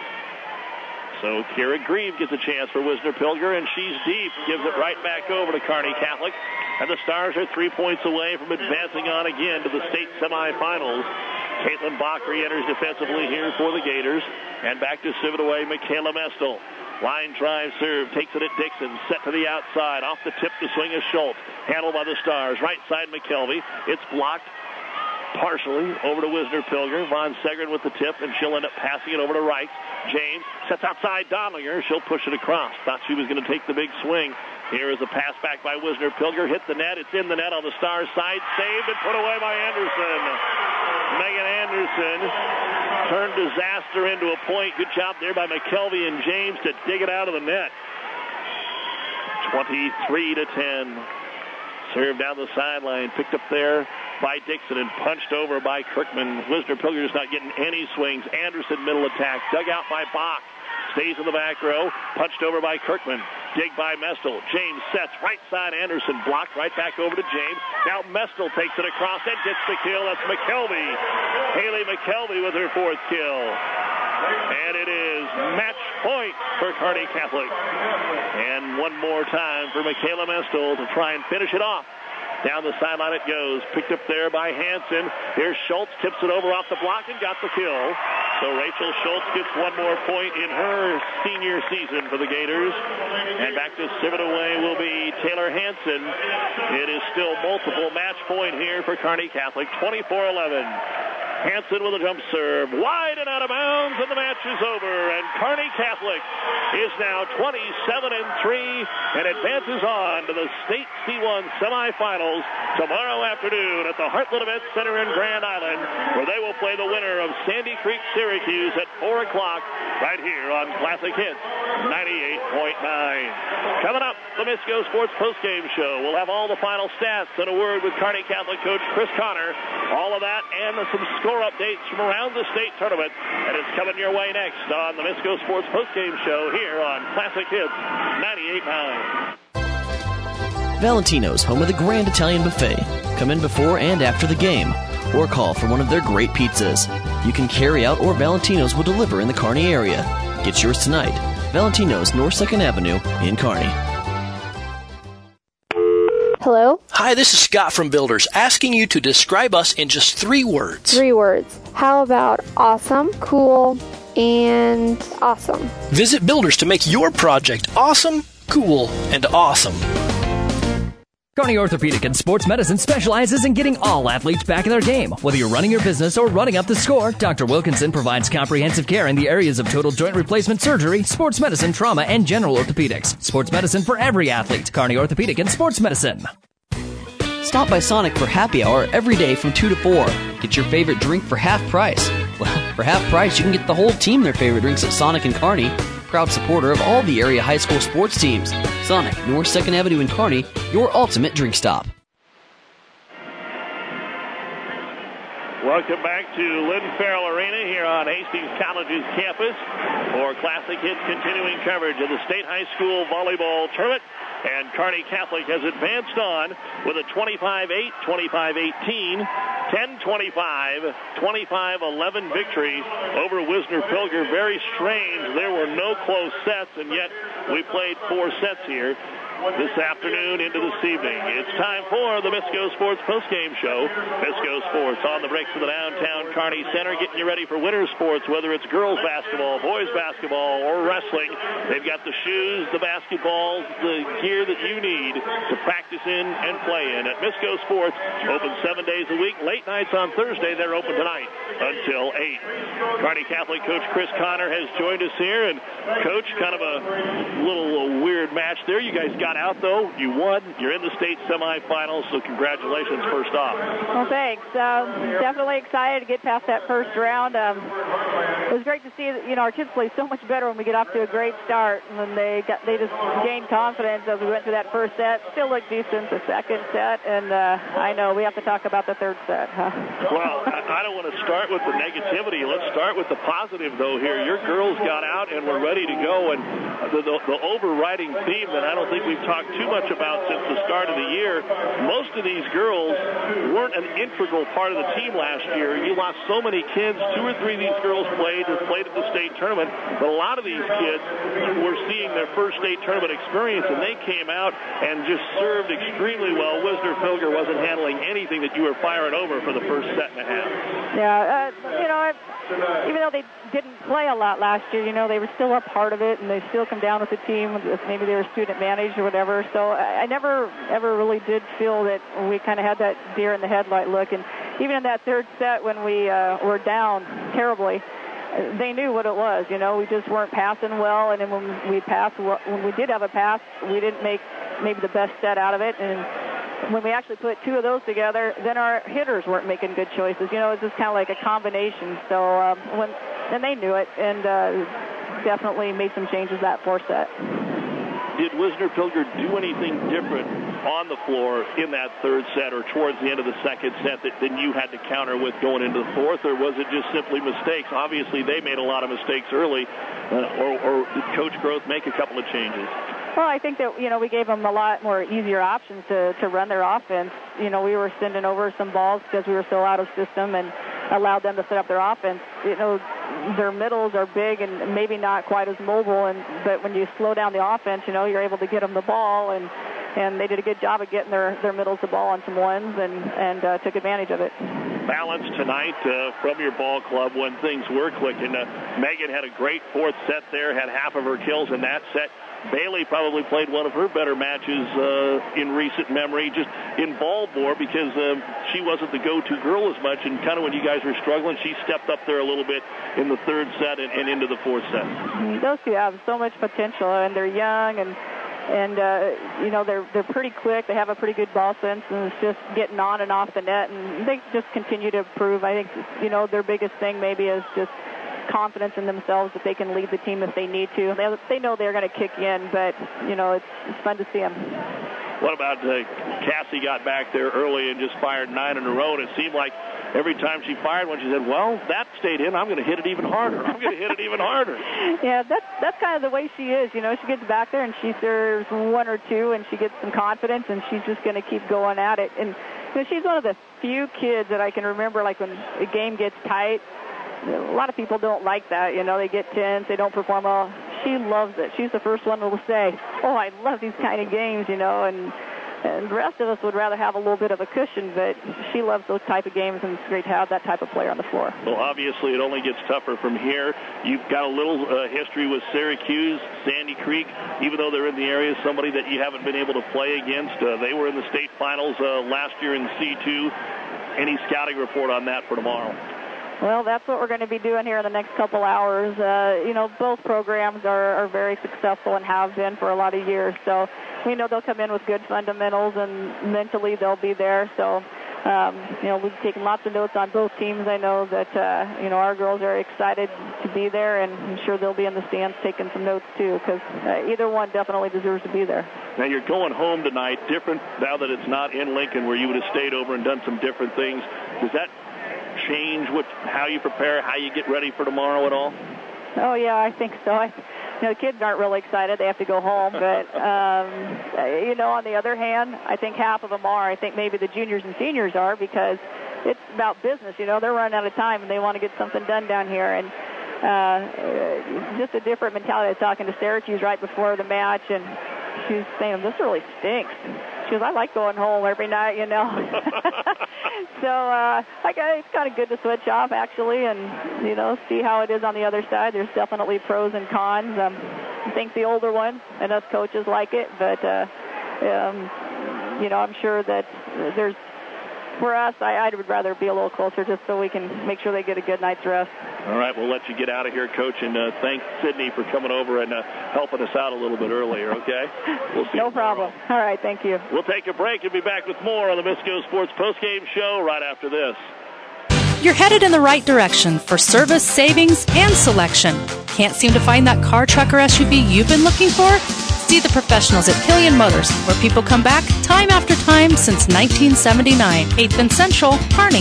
Speaker 2: So Kira Grieve gets a chance for Wisner Pilger, and she's deep. Gives it right back over to Kearney Catholic. And the Stars are three points away from advancing on again to the state semifinals. Caitlin Bach re-enters defensively here for the Gators. And back to serve it away, Michaela Mestel. Line drive serve, takes it at Dixon, set to the outside. Off the tip to swing is Schultz. Handled by the Stars. Right side McKelvey. It's blocked partially over to Wisner Pilger. Von Segren with the tip, and she'll end up passing it over to Reichs. James sets outside Dollinger. She'll push it across. Thought she was going to take the big swing. Here is a pass back by Wisner Pilger. Hit the net. It's in the net on the Stars side. Saved and put away by Anderson. Megan Anderson turned disaster into a point. Good job there by McKelvey and James to dig it out of the net. twenty-three to ten. Serve down the sideline. Picked up there by Dixon and punched over by Kirkman. Wisner Pilger's not getting any swings. Anderson middle attack, dug out by Bach. Stays in the back row, punched over by Kirkman. Dig by Mestel. James sets right side. Anderson blocked right back over to James. Now Mestel takes it across and gets the kill. That's McKelvey. Haley McKelvey with her fourth kill. And it is match point for Kearney Catholic. And one more time for Michaela Mestel to try and finish it off. Down the sideline it goes. Picked up there by Hansen. Here's Schultz. Tips it over off the block and got the kill. So Rachel Schultz gets one more point in her senior season for the Gators. And back to serve it away will be Taylor Hansen. It is still multiple match point here for Kearney Catholic. twenty-four eleven. Hansen with a jump serve. Wide and out of bounds, and the match is over. And Kearney Catholic is now twenty-seven and three and advances on to the State C one semifinals tomorrow afternoon at the Heartland Event Center in Grand Island, where they will play the winner of Sandy Creek Syracuse at four o'clock right here on Classic Hits ninety-eight point nine. Coming up, the Misco Sports postgame show. We'll have all the final stats and a word with Kearney Catholic coach Chris Connor. All of that and some score updates from around the state tournament. And it's coming your way next on the Misco Sports postgame show here on Classic Hits ninety-eight point nine.
Speaker 5: Valentino's, home of the Grand Italian Buffet. Come in before and after the game, or call for one of their great pizzas. You can carry out, or Valentino's will deliver in the Kearney area. Get yours tonight. Valentino's, North second Avenue in Kearney.
Speaker 12: Hello?
Speaker 13: Hi, this is Scott from Builders, asking you to describe us in just three words.
Speaker 12: Three words. How about awesome, cool, and awesome?
Speaker 13: Visit Builders to make your project awesome, cool, and awesome.
Speaker 4: Kearney Orthopedic and Sports Medicine specializes in getting all athletes back in their game. Whether you're running your business or running up the score, Doctor Wilkinson provides comprehensive care in the areas of total joint replacement surgery, sports medicine, trauma, and general orthopedics. Sports medicine for every athlete. Kearney Orthopedic and Sports Medicine.
Speaker 5: Stop by Sonic for happy hour every day from two to four. Get your favorite drink for half price. Well, for half price, you can get the whole team their favorite drinks at Sonic and Kearney. Proud supporter of all the area high school sports teams. Sonic, North second Avenue in Kearney, your ultimate drink stop.
Speaker 2: Welcome back to Lynn Farrell Arena here on Hastings College's campus for Classic Hits continuing coverage of the State High School Volleyball Tournament. And Kearney Catholic has advanced on with a twenty-five eight, twenty-five eighteen, ten twenty-five, twenty-five eleven victory over Wisner Pilger. Very strange. There were no close sets, and yet we played four sets here this afternoon into this evening. It's time for the Misco Sports postgame show. Misco Sports on the bricks of the downtown Kearney Center, getting you ready for winter sports, whether it's girls basketball, boys basketball, or wrestling. They've got the shoes, the basketballs, the gear that you need to practice in and play in. At Misco Sports, open seven days a week. Late nights on Thursday, they're open tonight until eight. Kearney Catholic coach Chris Connor has joined us here. And, Coach, kind of a little uh, weird match there. You guys got out, though. You won. You're in the state semifinals, so congratulations first off.
Speaker 15: Well, thanks. Um, definitely excited to get past that first round. Um, it was great to see that, you know, our kids play so much better when we get off to a great start, and then they got they just gained confidence as we went through that first set. Still looked decent the second set, and uh, I know we have to talk about the third set. Huh?
Speaker 2: Well, I don't want to start with the negativity. Let's start with the positive, though, here. Your girls got out and were ready to go, and the, the, the overriding theme that I don't think we've talked too much about since the start of the year, most of these girls weren't an integral part of the team last year. You lost so many kids. Two or three of these girls played and played at the state tournament, but a lot of these kids were seeing their first state tournament experience, and they came out and just served extremely well. Wisner Pilger wasn't handling anything that you were firing over for the first set and a half.
Speaker 15: Yeah, uh, you know, even though they didn't play a lot last year, you know, they were still a part of it, and they still come down with the team. Maybe they were student managed or whatever. So I never ever really did feel that we kind of had that deer in the headlight look. And even in that third set when we uh, were down terribly, they knew what it was. You know, we just weren't passing well, and then when we passed, when we did have a pass, we didn't make maybe the best set out of it. And when we actually put two of those together, then our hitters weren't making good choices. You know, it was just kind of like a combination. So um, when and they knew it, and uh, definitely made some changes that fourth set.
Speaker 2: Did Wisner Pilger do anything different on the floor in that third set or towards the end of the second set that then you had to counter with going into the fourth, or was it just simply mistakes? Obviously, they made a lot of mistakes early, uh, or, or did Coach Groth make a couple of changes?
Speaker 15: Well, I think that, you know, we gave them a lot more easier options to, to run their offense. You know, we were sending over some balls because we were so out of system and allowed them to set up their offense. You know, their middles are big and maybe not quite as mobile, and but when you slow down the offense, you know, you're able to get them the ball, and and they did a good job of getting their, their middles the ball on some ones and, and uh, took advantage of it.
Speaker 2: Balance tonight uh, from your ball club when things were clicking. Uh, Megan had a great fourth set there, had half of her kills in that set. Bailey probably played one of her better matches uh, in recent memory, just in ball more because uh, she wasn't the go-to girl as much, and kind of when you guys were struggling, she stepped up there a little bit in the third set and, and into the fourth set.
Speaker 15: Those two have so much potential, and they're young, and and uh, you know they're they're pretty quick. They have a pretty good ball sense, and it's just getting on and off the net, and they just continue to improve. I think you know their biggest thing maybe is just confidence in themselves that they can lead the team if they need to. They, they know they're going to kick in, but, you know, it's, it's fun to see them.
Speaker 2: What about uh, Cassie got back there early and just fired nine in a row, and it seemed like every time she fired one, she said, well, that stayed in. I'm going to hit it even harder. I'm going to hit it even harder.
Speaker 15: Yeah, that's, that's kind of the way she is. You know, she gets back there and she serves one or two, and she gets some confidence, and she's just going to keep going at it. And you know, she's one of the few kids that I can remember, like, when a game gets tight, a lot of people don't like that. You know, they get tense, they don't perform well. She loves it. She's the first one that will say, oh, I love these kind of games, you know, and and the rest of us would rather have a little bit of a cushion, but she loves those type of games, and it's great to have that type of player on the floor.
Speaker 2: Well, obviously, it only gets tougher from here. You've got a little uh, history with Syracuse, Sandy Creek, even though they're in the area, somebody that you haven't been able to play against. Uh, they were in the state finals uh, last year in C two. Any scouting report on that for tomorrow?
Speaker 15: Well, that's what we're going to be doing here in the next couple hours. Uh, you know, both programs are, are very successful and have been for a lot of years. So we know they'll come in with good fundamentals, and mentally they'll be there. So, um, you know, we've taken lots of notes on both teams. I know that, uh, you know, our girls are excited to be there, and I'm sure they'll be in the stands taking some notes too, because uh, either one definitely deserves to be there.
Speaker 2: Now, you're going home tonight, different now that it's not in Lincoln where you would have stayed over and done some different things. Does that change what how you prepare, how you get ready for tomorrow at all?
Speaker 15: Oh, yeah, I think so. I, you know, the kids aren't really excited. They have to go home. But, um, you know, on the other hand, I think half of them are. I think maybe the juniors and seniors are, because it's about business. You know, they're running out of time, and they want to get something done down here. And uh, just a different mentality. I was talking to Syracuse right before the match, and she was saying, this really stinks. She goes, I like going home every night, you know. So uh, I got, it's kind of good to switch off, actually, and, you know, see how it is on the other side. There's definitely pros and cons. Um, I think the older ones and us coaches like it, but, uh, um, you know, I'm sure that there's, for us, I, I would rather be a little closer just so we can make sure they get a good night's rest.
Speaker 2: All right, we'll let you get out of here, Coach, and uh, thank Sydney for coming over and uh, helping us out a little bit earlier, okay? We'll see
Speaker 15: no problem. All right, thank you.
Speaker 2: We'll take a break and be back with more on the Misco Sports Postgame Show right after this.
Speaker 3: You're headed in the right direction for service, savings, and selection. Can't seem to find that car, truck, or S U V you've been looking for? See the professionals at Killian Motors, where people come back time after time since nineteen seventy-nine. eighth and Central, Kearney.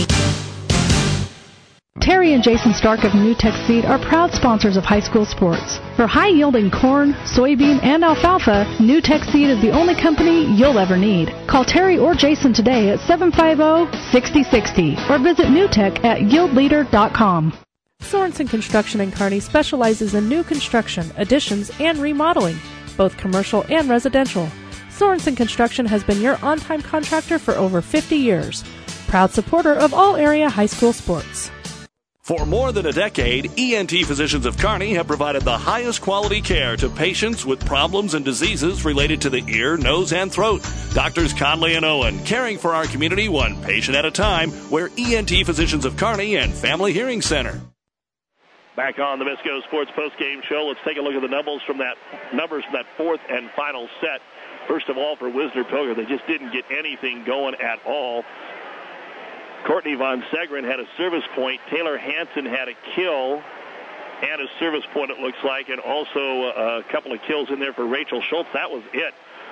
Speaker 3: Terry and Jason Stark of NewTek Seed are proud sponsors of high school sports. For high-yielding corn, soybean, and alfalfa, NewTek Seed is the only company you'll ever need. Call Terry or Jason today at seven five zero, six zero six zero or visit newtek at yield leader dot com.
Speaker 8: Sorensen Construction in Kearney specializes in new construction, additions, and remodeling, both commercial and residential. Sorensen Construction has been your on-time contractor for over fifty years. Proud supporter of all area high school sports.
Speaker 7: For more than a decade, E N T Physicians of Kearney have provided the highest quality care to patients with problems and diseases related to the ear, nose, and throat. Doctors Conley and Owen, caring for our community one patient at a time. We're E N T Physicians of Kearney and Family Hearing Center.
Speaker 2: Back on the Misco Sports Postgame Show, let's take a look at the numbers from that numbers from that fourth and final set. First of all, for Wisner Pilger, they just didn't get anything going at all. Courtney Von Segren had a service point. Taylor Hansen had a kill and a service point, it looks like, and also a couple of kills in there for Rachel Schultz. That was it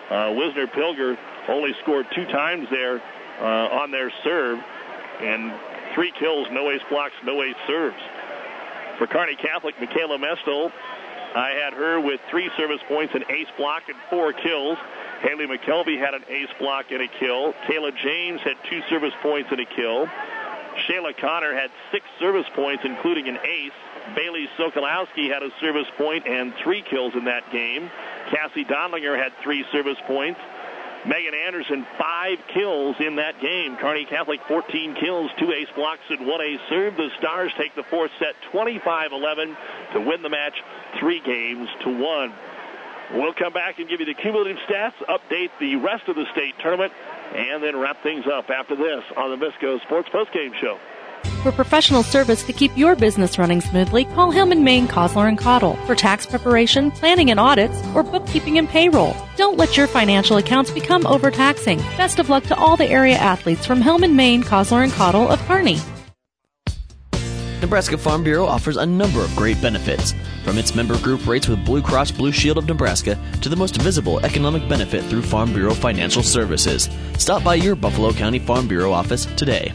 Speaker 2: Uh, Wisner Pilger only scored two times there uh, on their serve, and three kills, no ace blocks, no ace serves. For Kearney Catholic, Michaela Mestel, I had her with three service points, an ace block, and four kills. Haley McKelvey had an ace block and a kill. Kayla James had two service points and a kill. Shayla Connor had six service points, including an ace. Bailey Sokolowski had a service point and three kills in that game. Cassie Donlinger had three service points. Megan Anderson, five kills in that game. Kearney Catholic, fourteen kills, two ace blocks, and one ace serve. The Stars take the fourth set twenty-five eleven to win the match three games to one. We'll come back and give you the cumulative stats, update the rest of the state tournament, and then wrap things up after this on the Visco Sports Postgame Show.
Speaker 8: For professional service to keep your business running smoothly, call Hillman, Maine, Kosler and Cottle for tax preparation, planning and audits, or bookkeeping and payroll. Don't let your financial accounts become overtaxing. Best of luck to all the area athletes from Hillman, Maine, Kosler and Cottle of Kearney.
Speaker 5: Nebraska Farm Bureau offers a number of great benefits, from its member group rates with Blue Cross Blue Shield of Nebraska to the most visible economic benefit through Farm Bureau Financial Services. Stop by your Buffalo County Farm Bureau office today.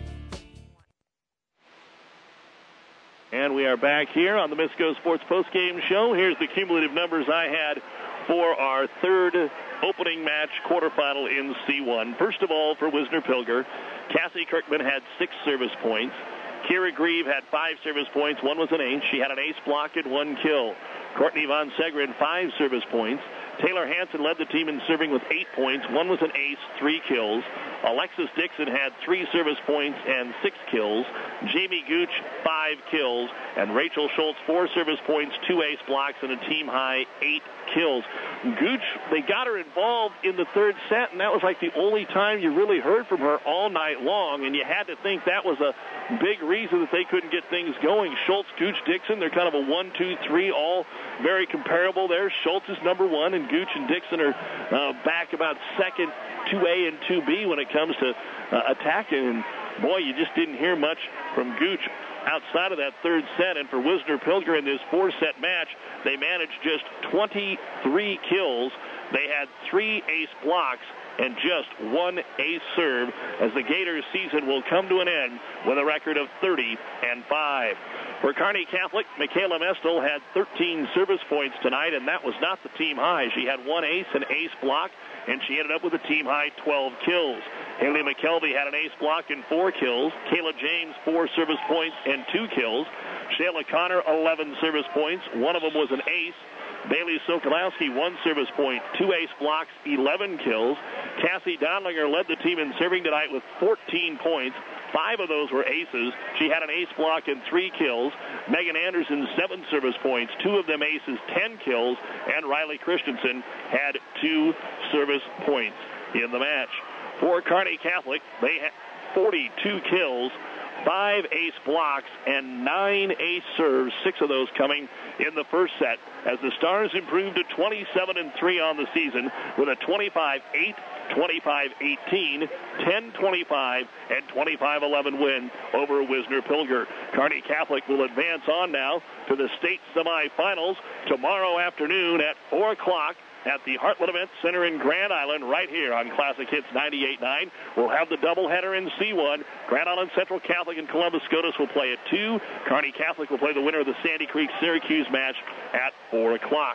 Speaker 2: And we are back here on the Misco Sports Postgame Show. Here's the cumulative numbers I had for our third opening match quarterfinal in C one. First of all, for Wisner Pilger, Cassie Kirkman had six service points. Kira Grieve had five service points. One was an ace. She had an ace block and one kill. Courtney Von Segrin, five service points. Taylor Hansen led the team in serving with eight points. One was an ace, three kills. Alexis Dixon had three service points and six kills. Jamie Gooch, five kills. And Rachel Schultz, four service points, two ace blocks, and a team-high eight kills. Gooch, they got her involved in the third set, and that was like the only time you really heard from her all night long, and you had to think that was a big reason that they couldn't get things going. Schultz, Gooch, Dixon, they're kind of a one, two, three, all very comparable there. Schultz is number one, and Gooch and Dixon are uh, back about second, two A and two B when it comes to uh, attacking. And, boy, you just didn't hear much from Gooch outside of that third set. And for Wisner Pilger in this four-set match, they managed just twenty-three kills. They had three ace blocks and just one ace serve, as the Gators' season will come to an end with a record of thirty and five. For Kearney Catholic, Michaela Mestel had thirteen service points tonight, and that was not the team high. She had one ace, an ace block, and she ended up with a team high twelve kills. Haley McKelvey had an ace block and four kills. Kayla James, four service points and two kills. Shayla Connor, eleven service points. One of them was an ace. Bailey Sokolowski, one service point, two ace blocks, eleven kills. Cassie Donlinger led the team in serving tonight with fourteen points. Five of those were aces. She had an ace block and three kills. Megan Anderson, seven service points, two of them aces, ten kills. And Riley Christensen had two service points in the match. For Kearney Catholic, they had forty-two kills, five ace blocks, and nine ace serves, six of those coming in the first set, as the Stars improved to twenty-seven and three on the season with a twenty-five eight, twenty-five eighteen, ten twenty-five, and twenty-five eleven win over Wisner Pilger. Kearney Catholic will advance on now to the state semifinals tomorrow afternoon at four o'clock. At the Heartland Event Center in Grand Island, right here on Classic Hits ninety-eight point nine. We'll have the doubleheader in C one. Grand Island Central Catholic and Columbus Scotus will play at two. Kearney Catholic will play the winner of the Sandy Creek-Syracuse match at four o'clock.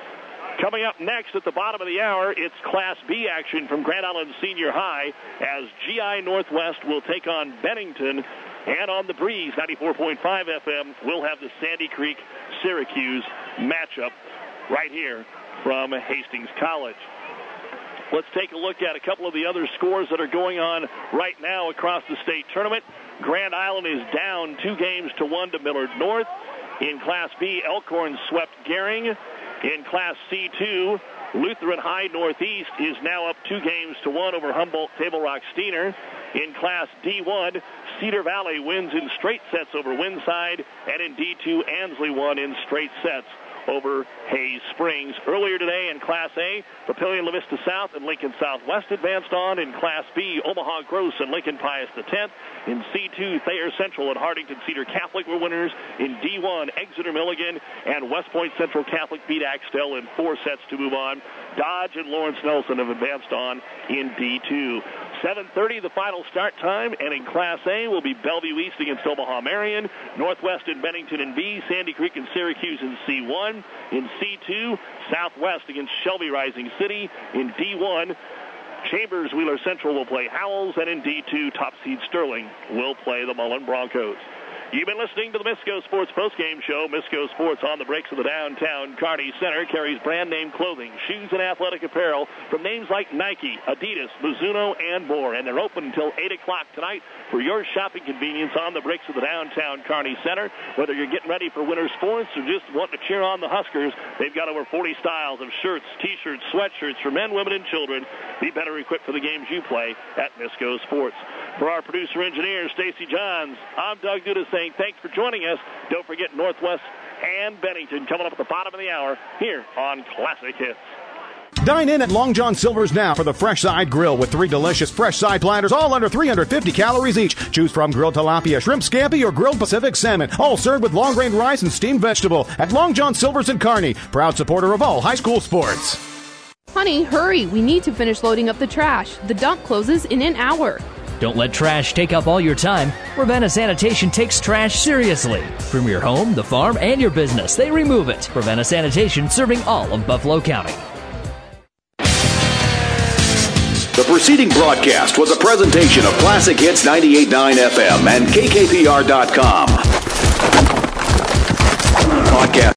Speaker 2: Coming up next at the bottom of the hour, it's Class B action from Grand Island Senior High, as G I Northwest will take on Bennington. And on the Breeze, ninety-four point five F M, we'll have the Sandy Creek-Syracuse matchup right here from Hastings College. Let's take a look at a couple of the other scores that are going on right now across the state tournament. Grand Island is down two games to one to Millard North. In Class B, Elkhorn swept Gering. In Class C two, Lutheran High Northeast is now up two games to one over Humboldt Table Rock Steiner. In Class D one, Cedar Valley wins in straight sets over Winside, and in D two, Ansley won in straight sets over Hayes Springs. Earlier today in Class A, Papillion La Vista South and Lincoln Southwest advanced on. In Class B, Omaha Gross and Lincoln Pius X. In C two, Thayer Central and Hardington Cedar Catholic were winners. In D one, Exeter Milligan and West Point Central Catholic beat Axtell in four sets to move on. Dodge and Lawrence Nelson have advanced on in D two. seven thirty the final start time, and in Class A will be Bellevue East against Omaha Marion, Northwest and Bennington in B, Sandy Creek and Syracuse in C one. In C two, Southwest against Shelby Rising City. In D one, Chambers Wheeler Central will play Howells, and in D two, top seed Sterling will play the Mullen Broncos. You've been listening to the Misco Sports postgame show. Misco Sports on the breaks of the downtown Kearney Center carries brand name clothing, shoes, and athletic apparel from names like Nike, Adidas, Mizuno, and more. And they're open until eight o'clock tonight for your shopping convenience on the breaks of the downtown Kearney Center. Whether you're getting ready for winter sports or just wanting to cheer on the Huskers, they've got over forty styles of shirts, T-shirts, sweatshirts for men, women, and children. Be better equipped for the games you play at Misco Sports. For our producer-engineer, Stacy Johns, I'm Doug Duda saying thanks for joining us. Don't forget Northwest and Bennington coming up at the bottom of the hour here on Classic Hits.
Speaker 6: Dine in at Long John Silver's now for the Fresh Side Grill with three delicious fresh side platters, all under three hundred fifty calories each. Choose from grilled tilapia, shrimp scampi, or grilled Pacific salmon, all served with long-grain rice and steamed vegetable at Long John Silver's in Kearney, proud supporter of all high school sports.
Speaker 9: Honey, hurry. We need to finish loading up the trash. The dump closes in an hour.
Speaker 4: Don't let trash take up all your time. Ravenna Sanitation takes trash seriously. From your home, the farm, and your business, they remove it. Ravenna Sanitation, serving all of Buffalo County.
Speaker 1: The preceding broadcast was a presentation of Classic Hits ninety-eight point nine F M and K K P R dot com. Podcast.